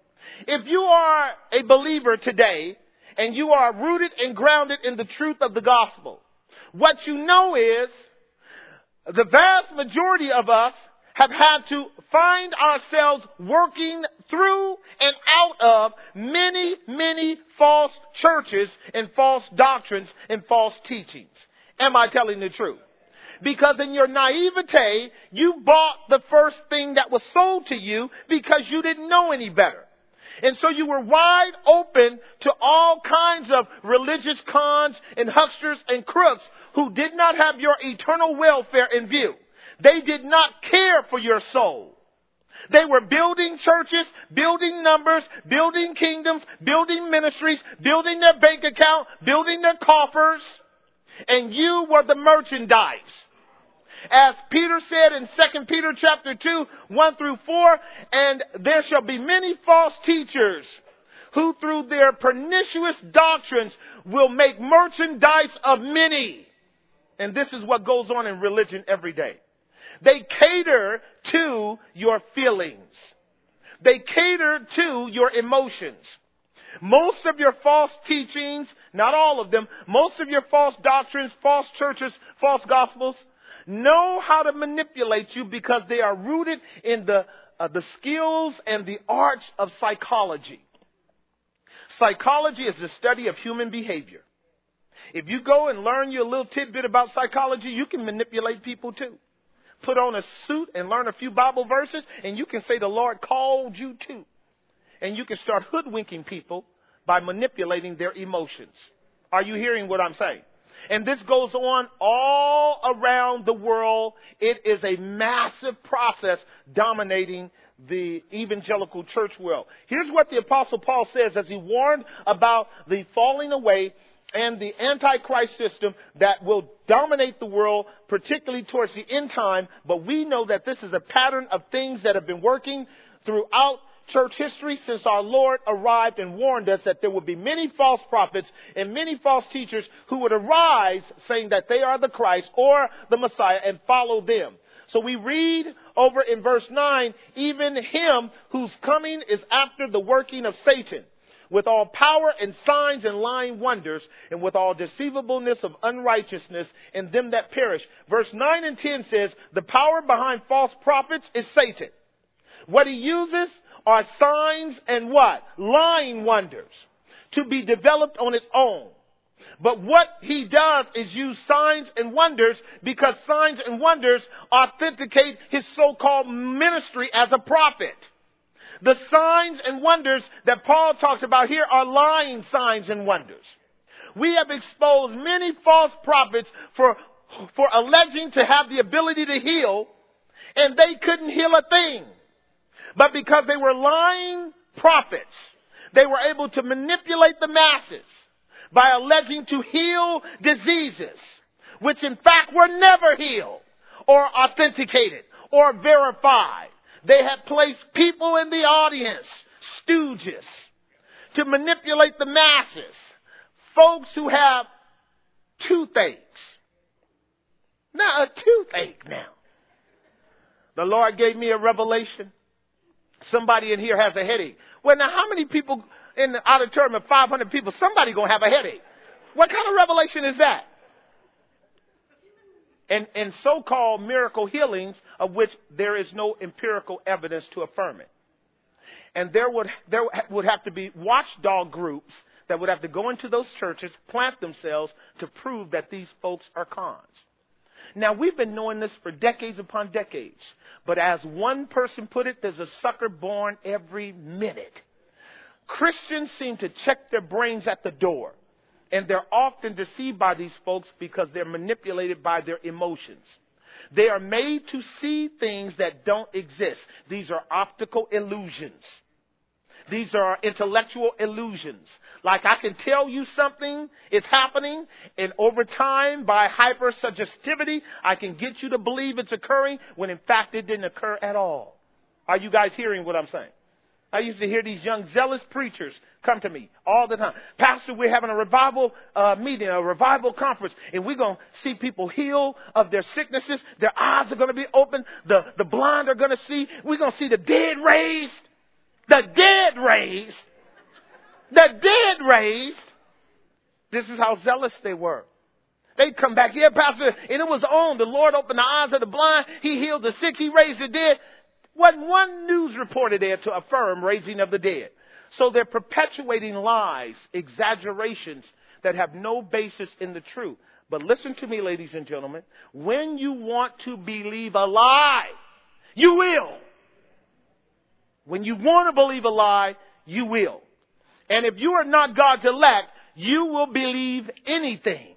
S2: If you are a believer today and you are rooted and grounded in the truth of the gospel, what you know is the vast majority of us have had to find ourselves working through and out of many, many false churches and false doctrines and false teachings. Am I telling the truth? Because in your naivete, you bought the first thing that was sold to you because you didn't know any better. And so you were wide open to all kinds of religious cons and hucksters and crooks who did not have your eternal welfare in view. They did not care for your soul. They were building churches, building numbers, building kingdoms, building ministries, building their bank account, building their coffers. And you were the merchandise. As Peter said in 2 Peter chapter 2, 1 through 4, and there shall be many false teachers who through their pernicious doctrines will make merchandise of many. And this is what goes on in religion every day. They cater to your feelings. They cater to your emotions. Most of your false teachings, not all of them, most of your false doctrines, false churches, false gospels, know how to manipulate you because they are rooted in the skills and the arts of psychology. Psychology is the study of human behavior. If you go and learn you a little tidbit about psychology, you can manipulate people too. Put on a suit and learn a few Bible verses, and you can say the Lord called you too. And you can start hoodwinking people by manipulating their emotions. Are you hearing what I'm saying? And this goes on all around the world. It is a massive process dominating the evangelical church world. Here's what the Apostle Paul says as he warned about the falling away and the Antichrist system that will dominate the world, particularly towards the end time. But we know that this is a pattern of things that have been working throughout church history since our Lord arrived and warned us that there would be many false prophets and many false teachers who would arise saying that they are the Christ or the Messiah and follow them. So we read over in verse 9, even him whose coming is after the working of Satan, with all power and signs and lying wonders, and with all deceivableness of unrighteousness in them that perish. Verse 9 and 10 says, the power behind false prophets is Satan. What he uses are signs and what? Lying wonders to be developed on its own. But what he does is use signs and wonders because signs and wonders authenticate his so-called ministry as a prophet. The signs and wonders that Paul talks about here are lying signs and wonders. We have exposed many false prophets for alleging to have the ability to heal, and they couldn't heal a thing. But because they were lying prophets, they were able to manipulate the masses by alleging to heal diseases, which in fact were never healed or authenticated or verified. They had placed people in the audience, stooges, to manipulate the masses. Folks who have toothaches. Now, a toothache now. The Lord gave me a revelation. Somebody in here has a headache. Well, now, how many people in the auditorium of 500 people, somebody going to have a headache? What kind of revelation is that? And so-called miracle healings of which there is no empirical evidence to affirm it. And there would have to be watchdog groups that would have to go into those churches, plant themselves to prove that these folks are cons. Now, we've been knowing this for decades upon decades. But as one person put it, there's a sucker born every minute. Christians seem to check their brains at the door. And they're often deceived by these folks because they're manipulated by their emotions. They are made to see things that don't exist. These are optical illusions. These are intellectual illusions. Like I can tell you something is happening, and over time, by hypersuggestivity, I can get you to believe it's occurring when in fact it didn't occur at all. Are you guys hearing what I'm saying? I used to hear these young zealous preachers come to me all the time. Pastor, we're having a revival meeting, a revival conference, and we're going to see people heal of their sicknesses. Their eyes are going to be open. The blind are going to see. We're going to see the dead raised. The dead raised. The dead raised. This is how zealous they were. They'd come back, yeah, Pastor, and it was on. The Lord opened the eyes of the blind. He healed the sick. He raised the dead. Wasn't one news reporter there to affirm raising of the dead. So they're perpetuating lies, exaggerations that have no basis in the truth. But listen to me, ladies and gentlemen. When you want to believe a lie, you will. When you want to believe a lie, you will. And if you are not God's elect, you will believe anything.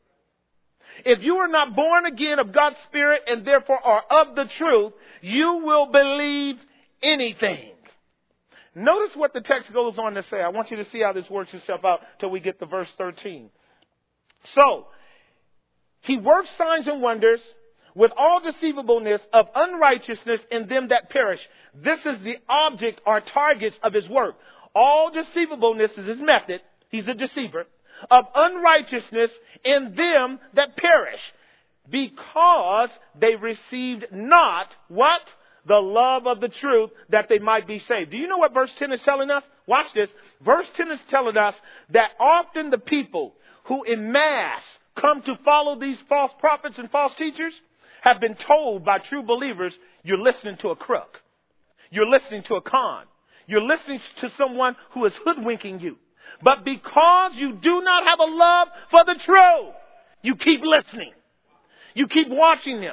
S2: If you are not born again of God's Spirit and therefore are of the truth, you will believe anything. Notice what the text goes on to say. I want you to see how this works itself out till we get to verse 13. So, he works signs and wonders with all deceivableness of unrighteousness in them that perish. This is the object or targets of his work. All deceivableness is his method. He's a deceiver. Of unrighteousness in them that perish, because they received not what? The love of the truth, that they might be saved. Do you know what verse 10 is telling us? Watch this. Verse 10 is telling us that often the people who en masse come to follow these false prophets and false teachers have been told by true believers, you're listening to a crook. You're listening to a con. You're listening to someone who is hoodwinking you. But because you do not have a love for the truth, you keep listening. You keep watching them.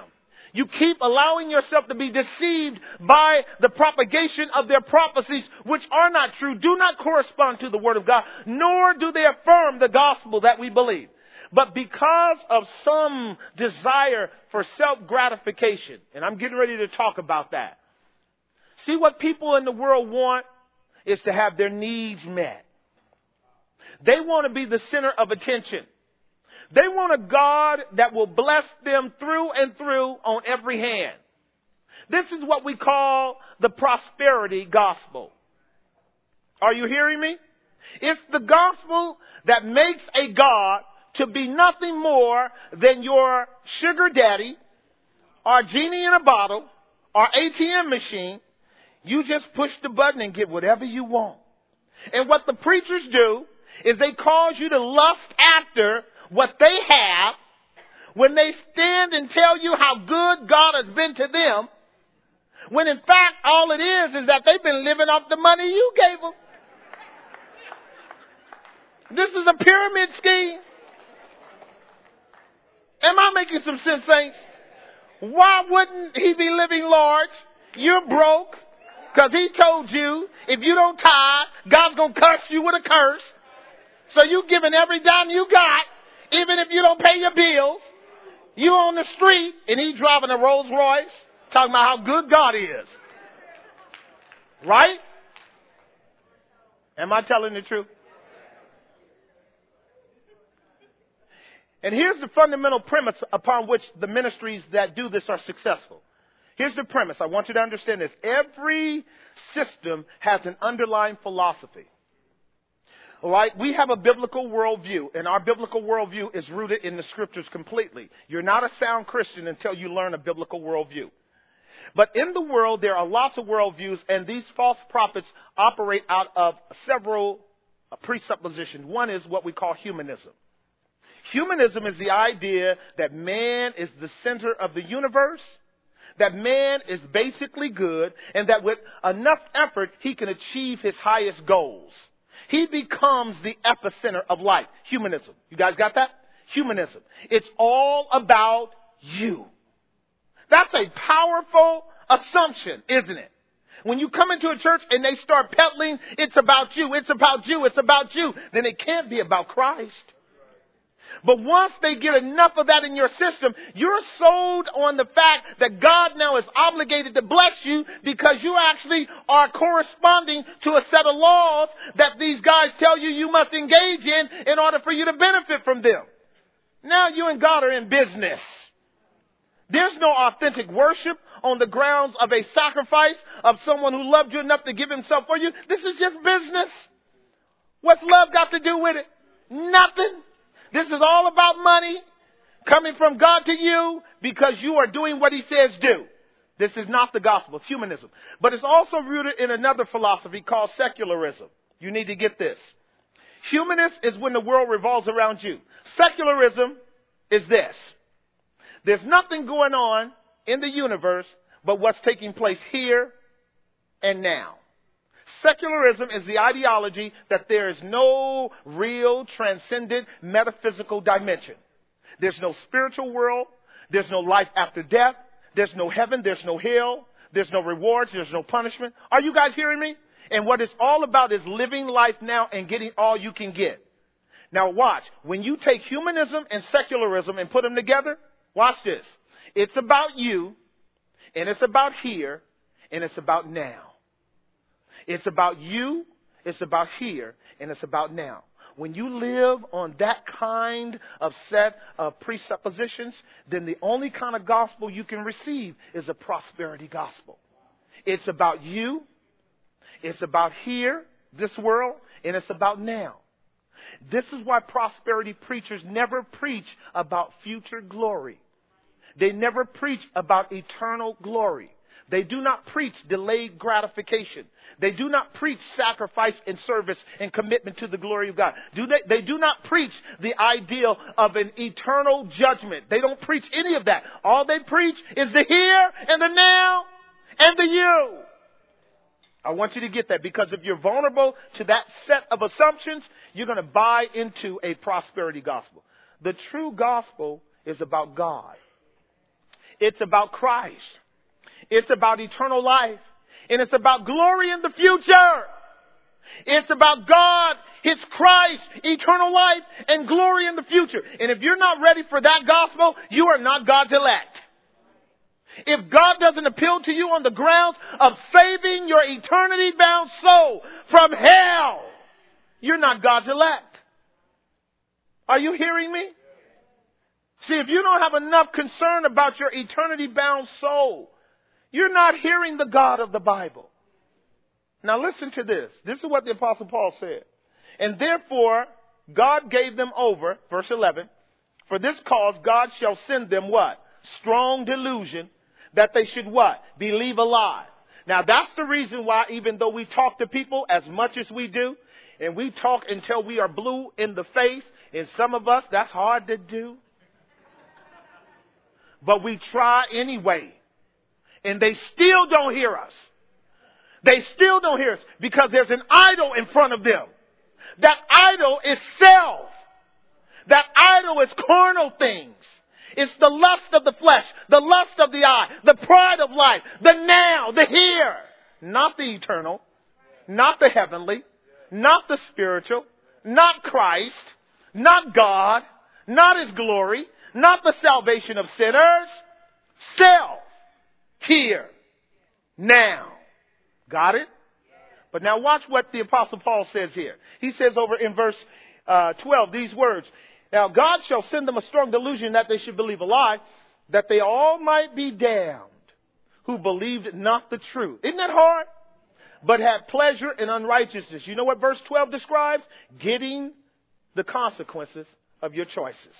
S2: You keep allowing yourself to be deceived by the propagation of their prophecies, which are not true, do not correspond to the Word of God, nor do they affirm the gospel that we believe. But because of some desire for self-gratification, and I'm getting ready to talk about that. See, what people in the world want is to have their needs met. They want to be the center of attention. They want a God that will bless them through and through on every hand. This is what we call the prosperity gospel. Are you hearing me? It's the gospel that makes a God to be nothing more than your sugar daddy, or genie in a bottle, or ATM machine. You just push the button and get whatever you want. And what the preachers do is they cause you to lust after what they have when they stand and tell you how good God has been to them, when in fact all it is that they've been living off the money you gave them. This is a pyramid scheme. Am I making some sense, saints? Why wouldn't he be living large? You're broke because he told you if you don't tithe, God's going to curse you with a curse. So you giving every dime you got, even if you don't pay your bills. You on the street and he driving a Rolls Royce talking about how good God is. Right? Am I telling the truth? And here's the fundamental premise upon which the ministries that do this are successful. Here's the premise. I want you to understand this. Every system has an underlying philosophy. All right? We have a biblical worldview, and our biblical worldview is rooted in the scriptures completely. You're not a sound Christian until you learn a biblical worldview. But in the world, there are lots of worldviews, and these false prophets operate out of several presuppositions. One is what we call humanism. Humanism is the idea that man is the center of the universe, that man is basically good, and that with enough effort, he can achieve his highest goals. He becomes the epicenter of life. Humanism. You guys got that? Humanism. It's all about you. That's a powerful assumption, isn't it? When you come into a church and they start peddling, it's about you, it's about you, it's about you, then it can't be about Christ. But once they get enough of that in your system, you're sold on the fact that God now is obligated to bless you because you actually are corresponding to a set of laws that these guys tell you you must engage in order for you to benefit from them. Now you and God are in business. There's no authentic worship on the grounds of a sacrifice of someone who loved you enough to give himself for you. This is just business. What's love got to do with it? Nothing. This is all about money coming from God to you because you are doing what he says do. This is not the gospel. It's humanism. But it's also rooted in another philosophy called secularism. You need to get this. Humanist is when the world revolves around you. Secularism is this. There's nothing going on in the universe but what's taking place here and now. Secularism is the ideology that there is no real, transcendent, metaphysical dimension. There's no spiritual world. There's no life after death. There's no heaven. There's no hell. There's no rewards. There's no punishment. Are you guys hearing me? And what it's all about is living life now and getting all you can get. Now watch. When you take humanism and secularism and put them together, watch this. It's about you, and it's about here, and it's about now. It's about you, it's about here, and it's about now. When you live on that kind of set of presuppositions, then the only kind of gospel you can receive is a prosperity gospel. It's about you, it's about here, this world, and it's about now. This is why prosperity preachers never preach about future glory. They never preach about eternal glory. They do not preach delayed gratification. They do not preach sacrifice and service and commitment to the glory of God. They do not preach the ideal of an eternal judgment. They don't preach any of that. All they preach is the here and the now and the you. I want you to get that, because if you're vulnerable to that set of assumptions, you're going to buy into a prosperity gospel. The true gospel is about God. It's about Christ. It's about eternal life. And it's about glory in the future. It's about God, His Christ, eternal life, and glory in the future. And if you're not ready for that gospel, you are not God's elect. If God doesn't appeal to you on the grounds of saving your eternity-bound soul from hell, you're not God's elect. Are you hearing me? See, if you don't have enough concern about your eternity-bound soul, you're not hearing the God of the Bible. Now listen to this. This is what the Apostle Paul said. And therefore, God gave them over, verse 11, for this cause God shall send them what? Strong delusion, that they should what? Believe a lie. Now that's the reason why, even though we talk to people as much as we do, and we talk until we are blue in the face, and some of us, that's hard to do. But we try anyway. And they still don't hear us. They still don't hear us because there's an idol in front of them. That idol is self. That idol is carnal things. It's the lust of the flesh, the lust of the eye, the pride of life, the now, the here. Not the eternal, not the heavenly, not the spiritual, not Christ, not God, not His glory, not the salvation of sinners. Self. Here. Now. Got it? But now watch what the Apostle Paul says here. He says over in verse 12 these words. Now God shall send them a strong delusion that they should believe a lie, that they all might be damned who believed not the truth. Isn't that hard? But had pleasure in unrighteousness. You know what verse 12 describes? Getting the consequences of your choices.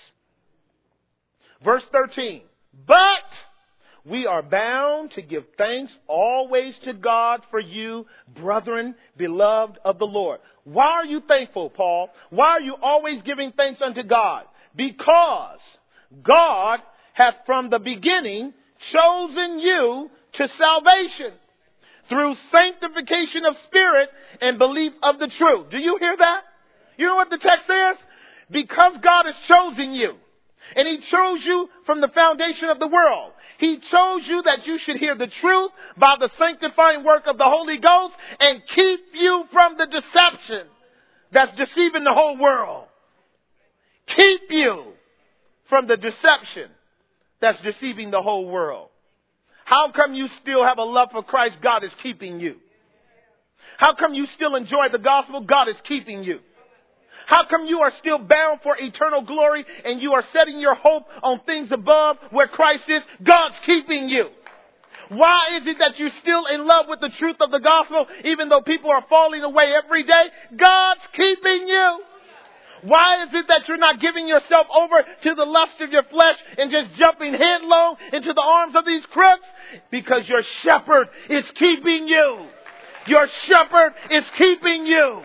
S2: Verse 13. But we are bound to give thanks always to God for you, brethren, beloved of the Lord. Why are you thankful, Paul? Why are you always giving thanks unto God? Because God hath from the beginning chosen you to salvation through sanctification of spirit and belief of the truth. Do you hear that? You know what the text says? Because God has chosen you. And He chose you from the foundation of the world. He chose you that you should hear the truth by the sanctifying work of the Holy Ghost and keep you from the deception that's deceiving the whole world. Keep you from the deception that's deceiving the whole world. How come you still have a love for Christ? God is keeping you. How come you still enjoy the gospel? God is keeping you. How come you are still bound for eternal glory and you are setting your hope on things above where Christ is? God's keeping you. Why is it that you're still in love with the truth of the gospel even though people are falling away every day? God's keeping you. Why is it that you're not giving yourself over to the lust of your flesh and just jumping headlong into the arms of these crooks? Because your shepherd is keeping you. Your shepherd is keeping you.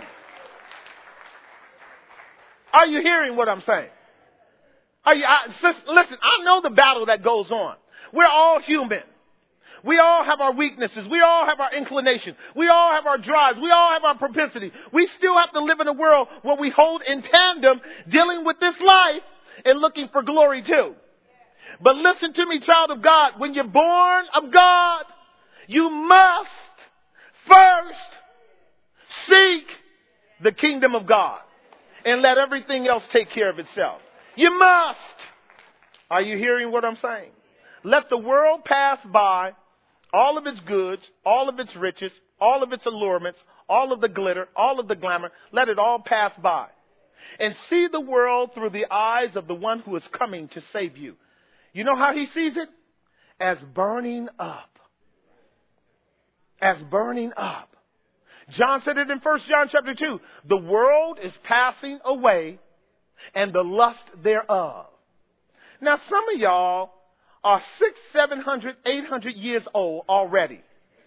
S2: Are you hearing what I'm saying? Listen, I know the battle that goes on. We're all human. We all have our weaknesses. We all have our inclinations. We all have our drives. We all have our propensity. We still have to live in a world where we hold in tandem dealing with this life and looking for glory too. But listen to me, child of God. When you're born of God, you must first seek the kingdom of God. And let everything else take care of itself. You must. Are you hearing what I'm saying? Let the world pass by, all of its goods, all of its riches, all of its allurements, all of the glitter, all of the glamour. Let it all pass by. And see the world through the eyes of the one who is coming to save you. You know how He sees it? As burning up. As burning up. John said it in 1 John chapter 2. The world is passing away and the lust thereof. Now some of y'all are 600, 700, 800 years old already.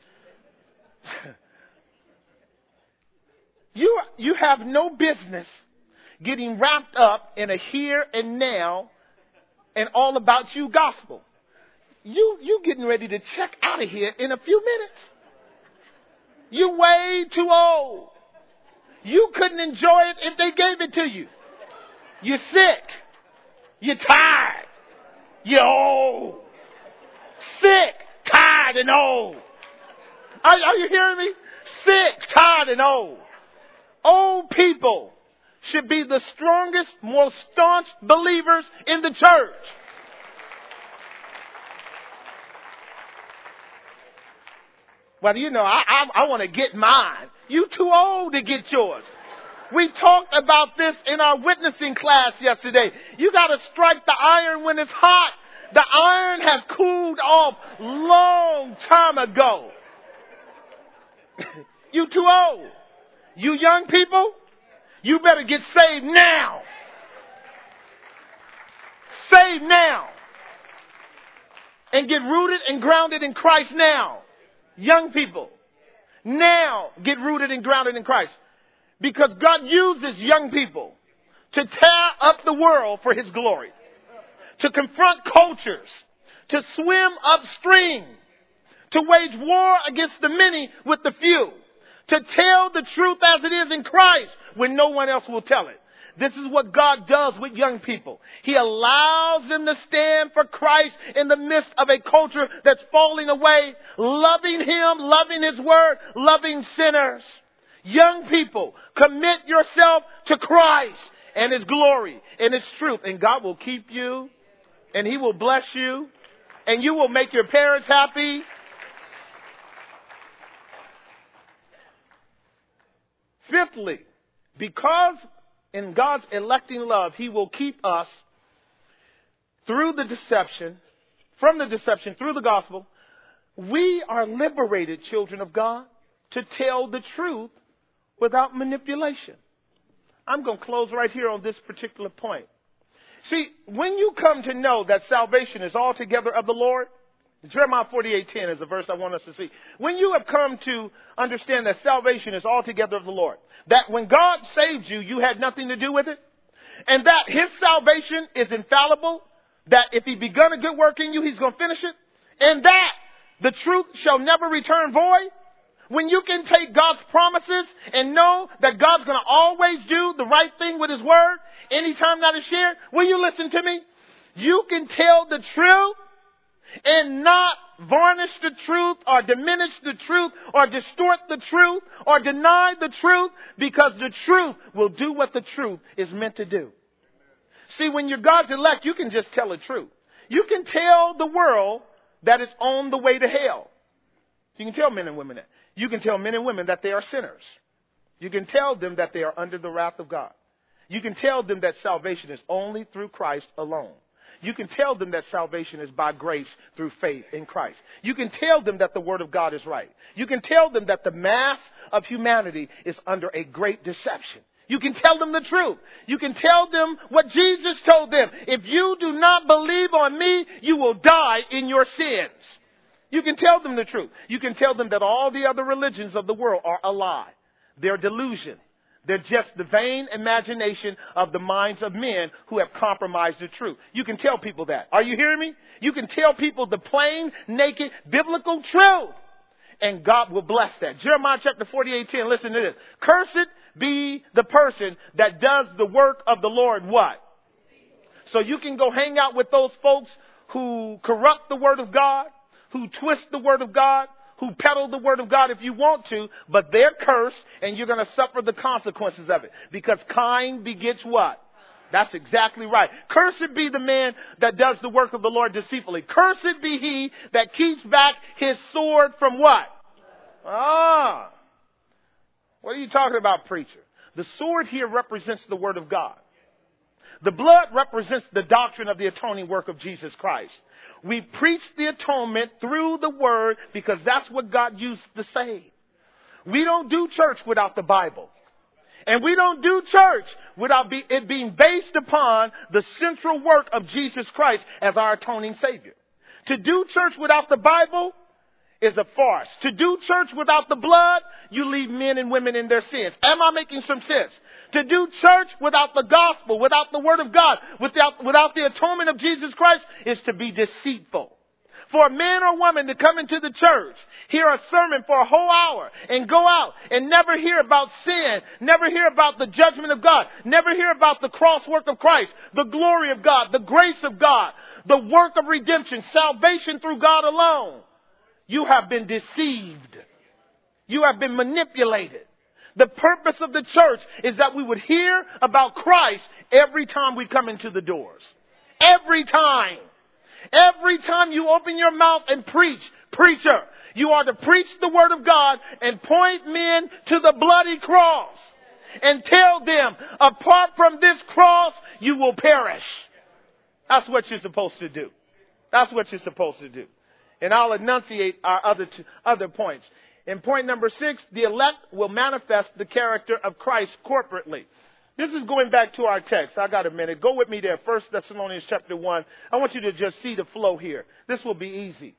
S2: You have no business getting wrapped up in a here and now and all about you gospel. You getting ready to check out of here in a few minutes. You're way too old. You couldn't enjoy it if they gave it to you. You're sick. You're tired. You're old. Sick, tired, and old. Are you hearing me? Sick, tired, and old. Old people should be the strongest, most staunch believers in the church. Well, you know, I want to get mine. You too old to get yours. We talked about this in our witnessing class yesterday. You got to strike the iron when it's hot. The iron has cooled off long time ago. You too old. You young people, you better get saved now. Saved now. And get rooted and grounded in Christ now. Young people, now get rooted and grounded in Christ. Because God uses young people to tear up the world for His glory. To confront cultures. To swim upstream. To wage war against the many with the few. To tell the truth as it is in Christ when no one else will tell it. This is what God does with young people. He allows them to stand for Christ in the midst of a culture that's falling away, loving Him, loving His word, loving sinners. Young people, commit yourself to Christ and His glory and His truth, and God will keep you, and He will bless you, and you will make your parents happy. Fifthly, because in God's electing love, He will keep us through the deception, from the deception, through the gospel. We are liberated, children of God, to tell the truth without manipulation. I'm going to close right here on this particular point. See, when you come to know that salvation is altogether of the Lord, Jeremiah 48:10 is a verse I want us to see. When you have come to understand that salvation is altogether of the Lord, that when God saved you, you had nothing to do with it, and that His salvation is infallible, that if He begun a good work in you, He's going to finish it, and that the truth shall never return void, when you can take God's promises and know that God's going to always do the right thing with His word, anytime that is shared, will you listen to me? You can tell the truth and not varnish the truth or diminish the truth or distort the truth or deny the truth, because the truth will do what the truth is meant to do. See, when you're God's elect, you can just tell the truth. You can tell the world that it's on the way to hell. You can tell men and women that. You can tell men and women that they are sinners. You can tell them that they are under the wrath of God. You can tell them that salvation is only through Christ alone. You can tell them that salvation is by grace through faith in Christ. You can tell them that the Word of God is right. You can tell them that the mass of humanity is under a great deception. You can tell them the truth. You can tell them what Jesus told them. If you do not believe on me, you will die in your sins. You can tell them the truth. You can tell them that all the other religions of the world are a lie. They're delusion. They're just the vain imagination of the minds of men who have compromised the truth. You can tell people that. Are you hearing me? You can tell people the plain, naked, biblical truth. And God will bless that. Jeremiah chapter 48:10. Listen to this. Cursed be the person that does the work of the Lord what? So you can go hang out with those folks who corrupt the word of God, who twist the word of God, who peddle the word of God if you want to, but they're cursed and you're going to suffer the consequences of it. Because kind begets what? That's exactly right. Cursed be the man that does the work of the Lord deceitfully. Cursed be he that keeps back his sword from what? What are you talking about, preacher? The sword here represents the word of God. The blood represents the doctrine of the atoning work of Jesus Christ. We preach the atonement through the word because that's what God used to save. We don't do church without the Bible. And we don't do church without it being based upon the central work of Jesus Christ as our atoning Savior. To do church without the Bible is a farce. To do church without the blood, you leave men and women in their sins. Am I making some sense? To do church without the gospel, without the word of God, without the atonement of Jesus Christ is to be deceitful. For a man or woman to come into the church, hear a sermon for a whole hour, and go out and never hear about sin, never hear about the judgment of God, never hear about the cross work of Christ, the glory of God, the grace of God, the work of redemption, salvation through God alone, you have been deceived. You have been manipulated. The purpose of the church is that we would hear about Christ every time we come into the doors. Every time. Every time you open your mouth and preach, preacher, you are to preach the word of God and point men to the bloody cross and tell them, apart from this cross, you will perish. That's what you're supposed to do. That's what you're supposed to do. And I'll enunciate our other points. In point number 6, the elect will manifest the character of Christ corporately. This is going back to our text. I got a minute. Go with me there. 1 Thessalonians chapter 1. I want you to just see the flow here. This will be easy.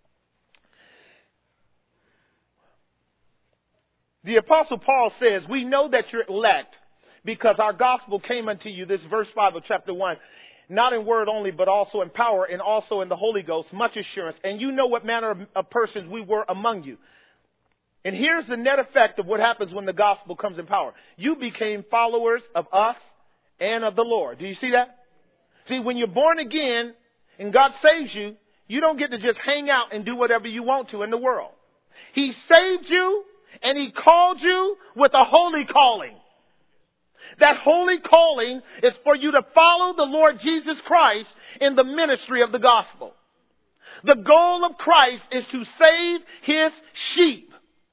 S2: The Apostle Paul says, we know that you're elect because our gospel came unto you, this verse 5 of chapter 1, not in word only, but also in power and also in the Holy Ghost, much assurance. And you know what manner of persons we were among you. And here's the net effect of what happens when the gospel comes in power. You became followers of us and of the Lord. Do you see that? See, when you're born again and God saves you, you don't get to just hang out and do whatever you want to in the world. He saved you and He called you with a holy calling. That holy calling is for you to follow the Lord Jesus Christ in the ministry of the gospel. The goal of Christ is to save His sheep.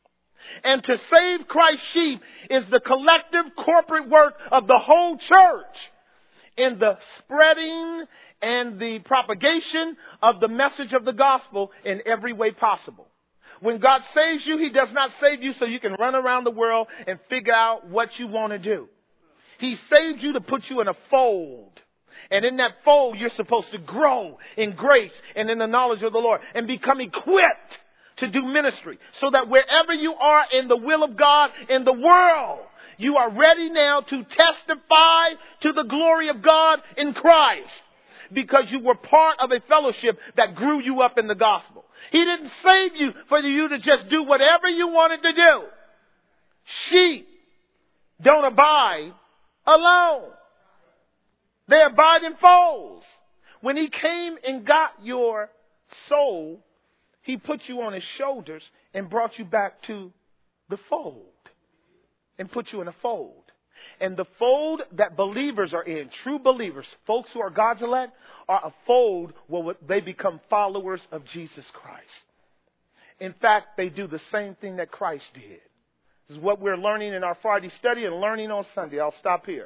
S2: And to save Christ's sheep is the collective corporate work of the whole church in the spreading and the propagation of the message of the gospel in every way possible. When God saves you, He does not save you so you can run around the world and figure out what you want to do. He saved you to put you in a fold. And in that fold, you're supposed to grow in grace and in the knowledge of the Lord and become equipped to do ministry so that wherever you are in the will of God in the world, you are ready now to testify to the glory of God in Christ because you were part of a fellowship that grew you up in the gospel. He didn't save you for you to just do whatever you wanted to do. Sheep don't abide alone. They abide in folds. When He came and got your soul, He put you on His shoulders and brought you back to the fold and put you in a fold. And the fold that believers are in, true believers, folks who are God's elect, are a fold where they become followers of Jesus Christ. In fact, they do the same thing that Christ did. This is what we're learning in our Friday study and learning on Sunday. I'll stop here.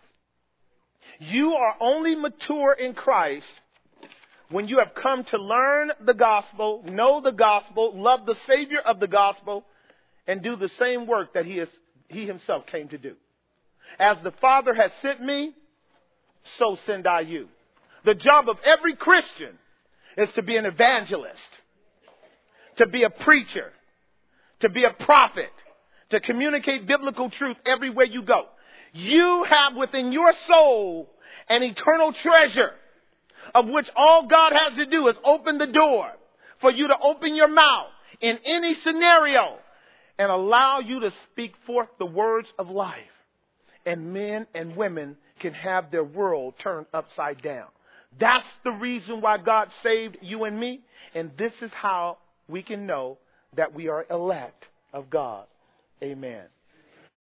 S2: You are only mature in Christ when you have come to learn the gospel, know the gospel, love the Savior of the gospel, and do the same work that He Himself came to do. As the Father has sent me, so send I you. The job of every Christian is to be an evangelist, to be a preacher, to be a prophet, to communicate biblical truth everywhere you go. You have within your soul an eternal treasure of which all God has to do is open the door for you to open your mouth in any scenario and allow you to speak forth the words of life. And men and women can have their world turned upside down. That's the reason why God saved you and me. And this is how we can know that we are elect of God. Amen.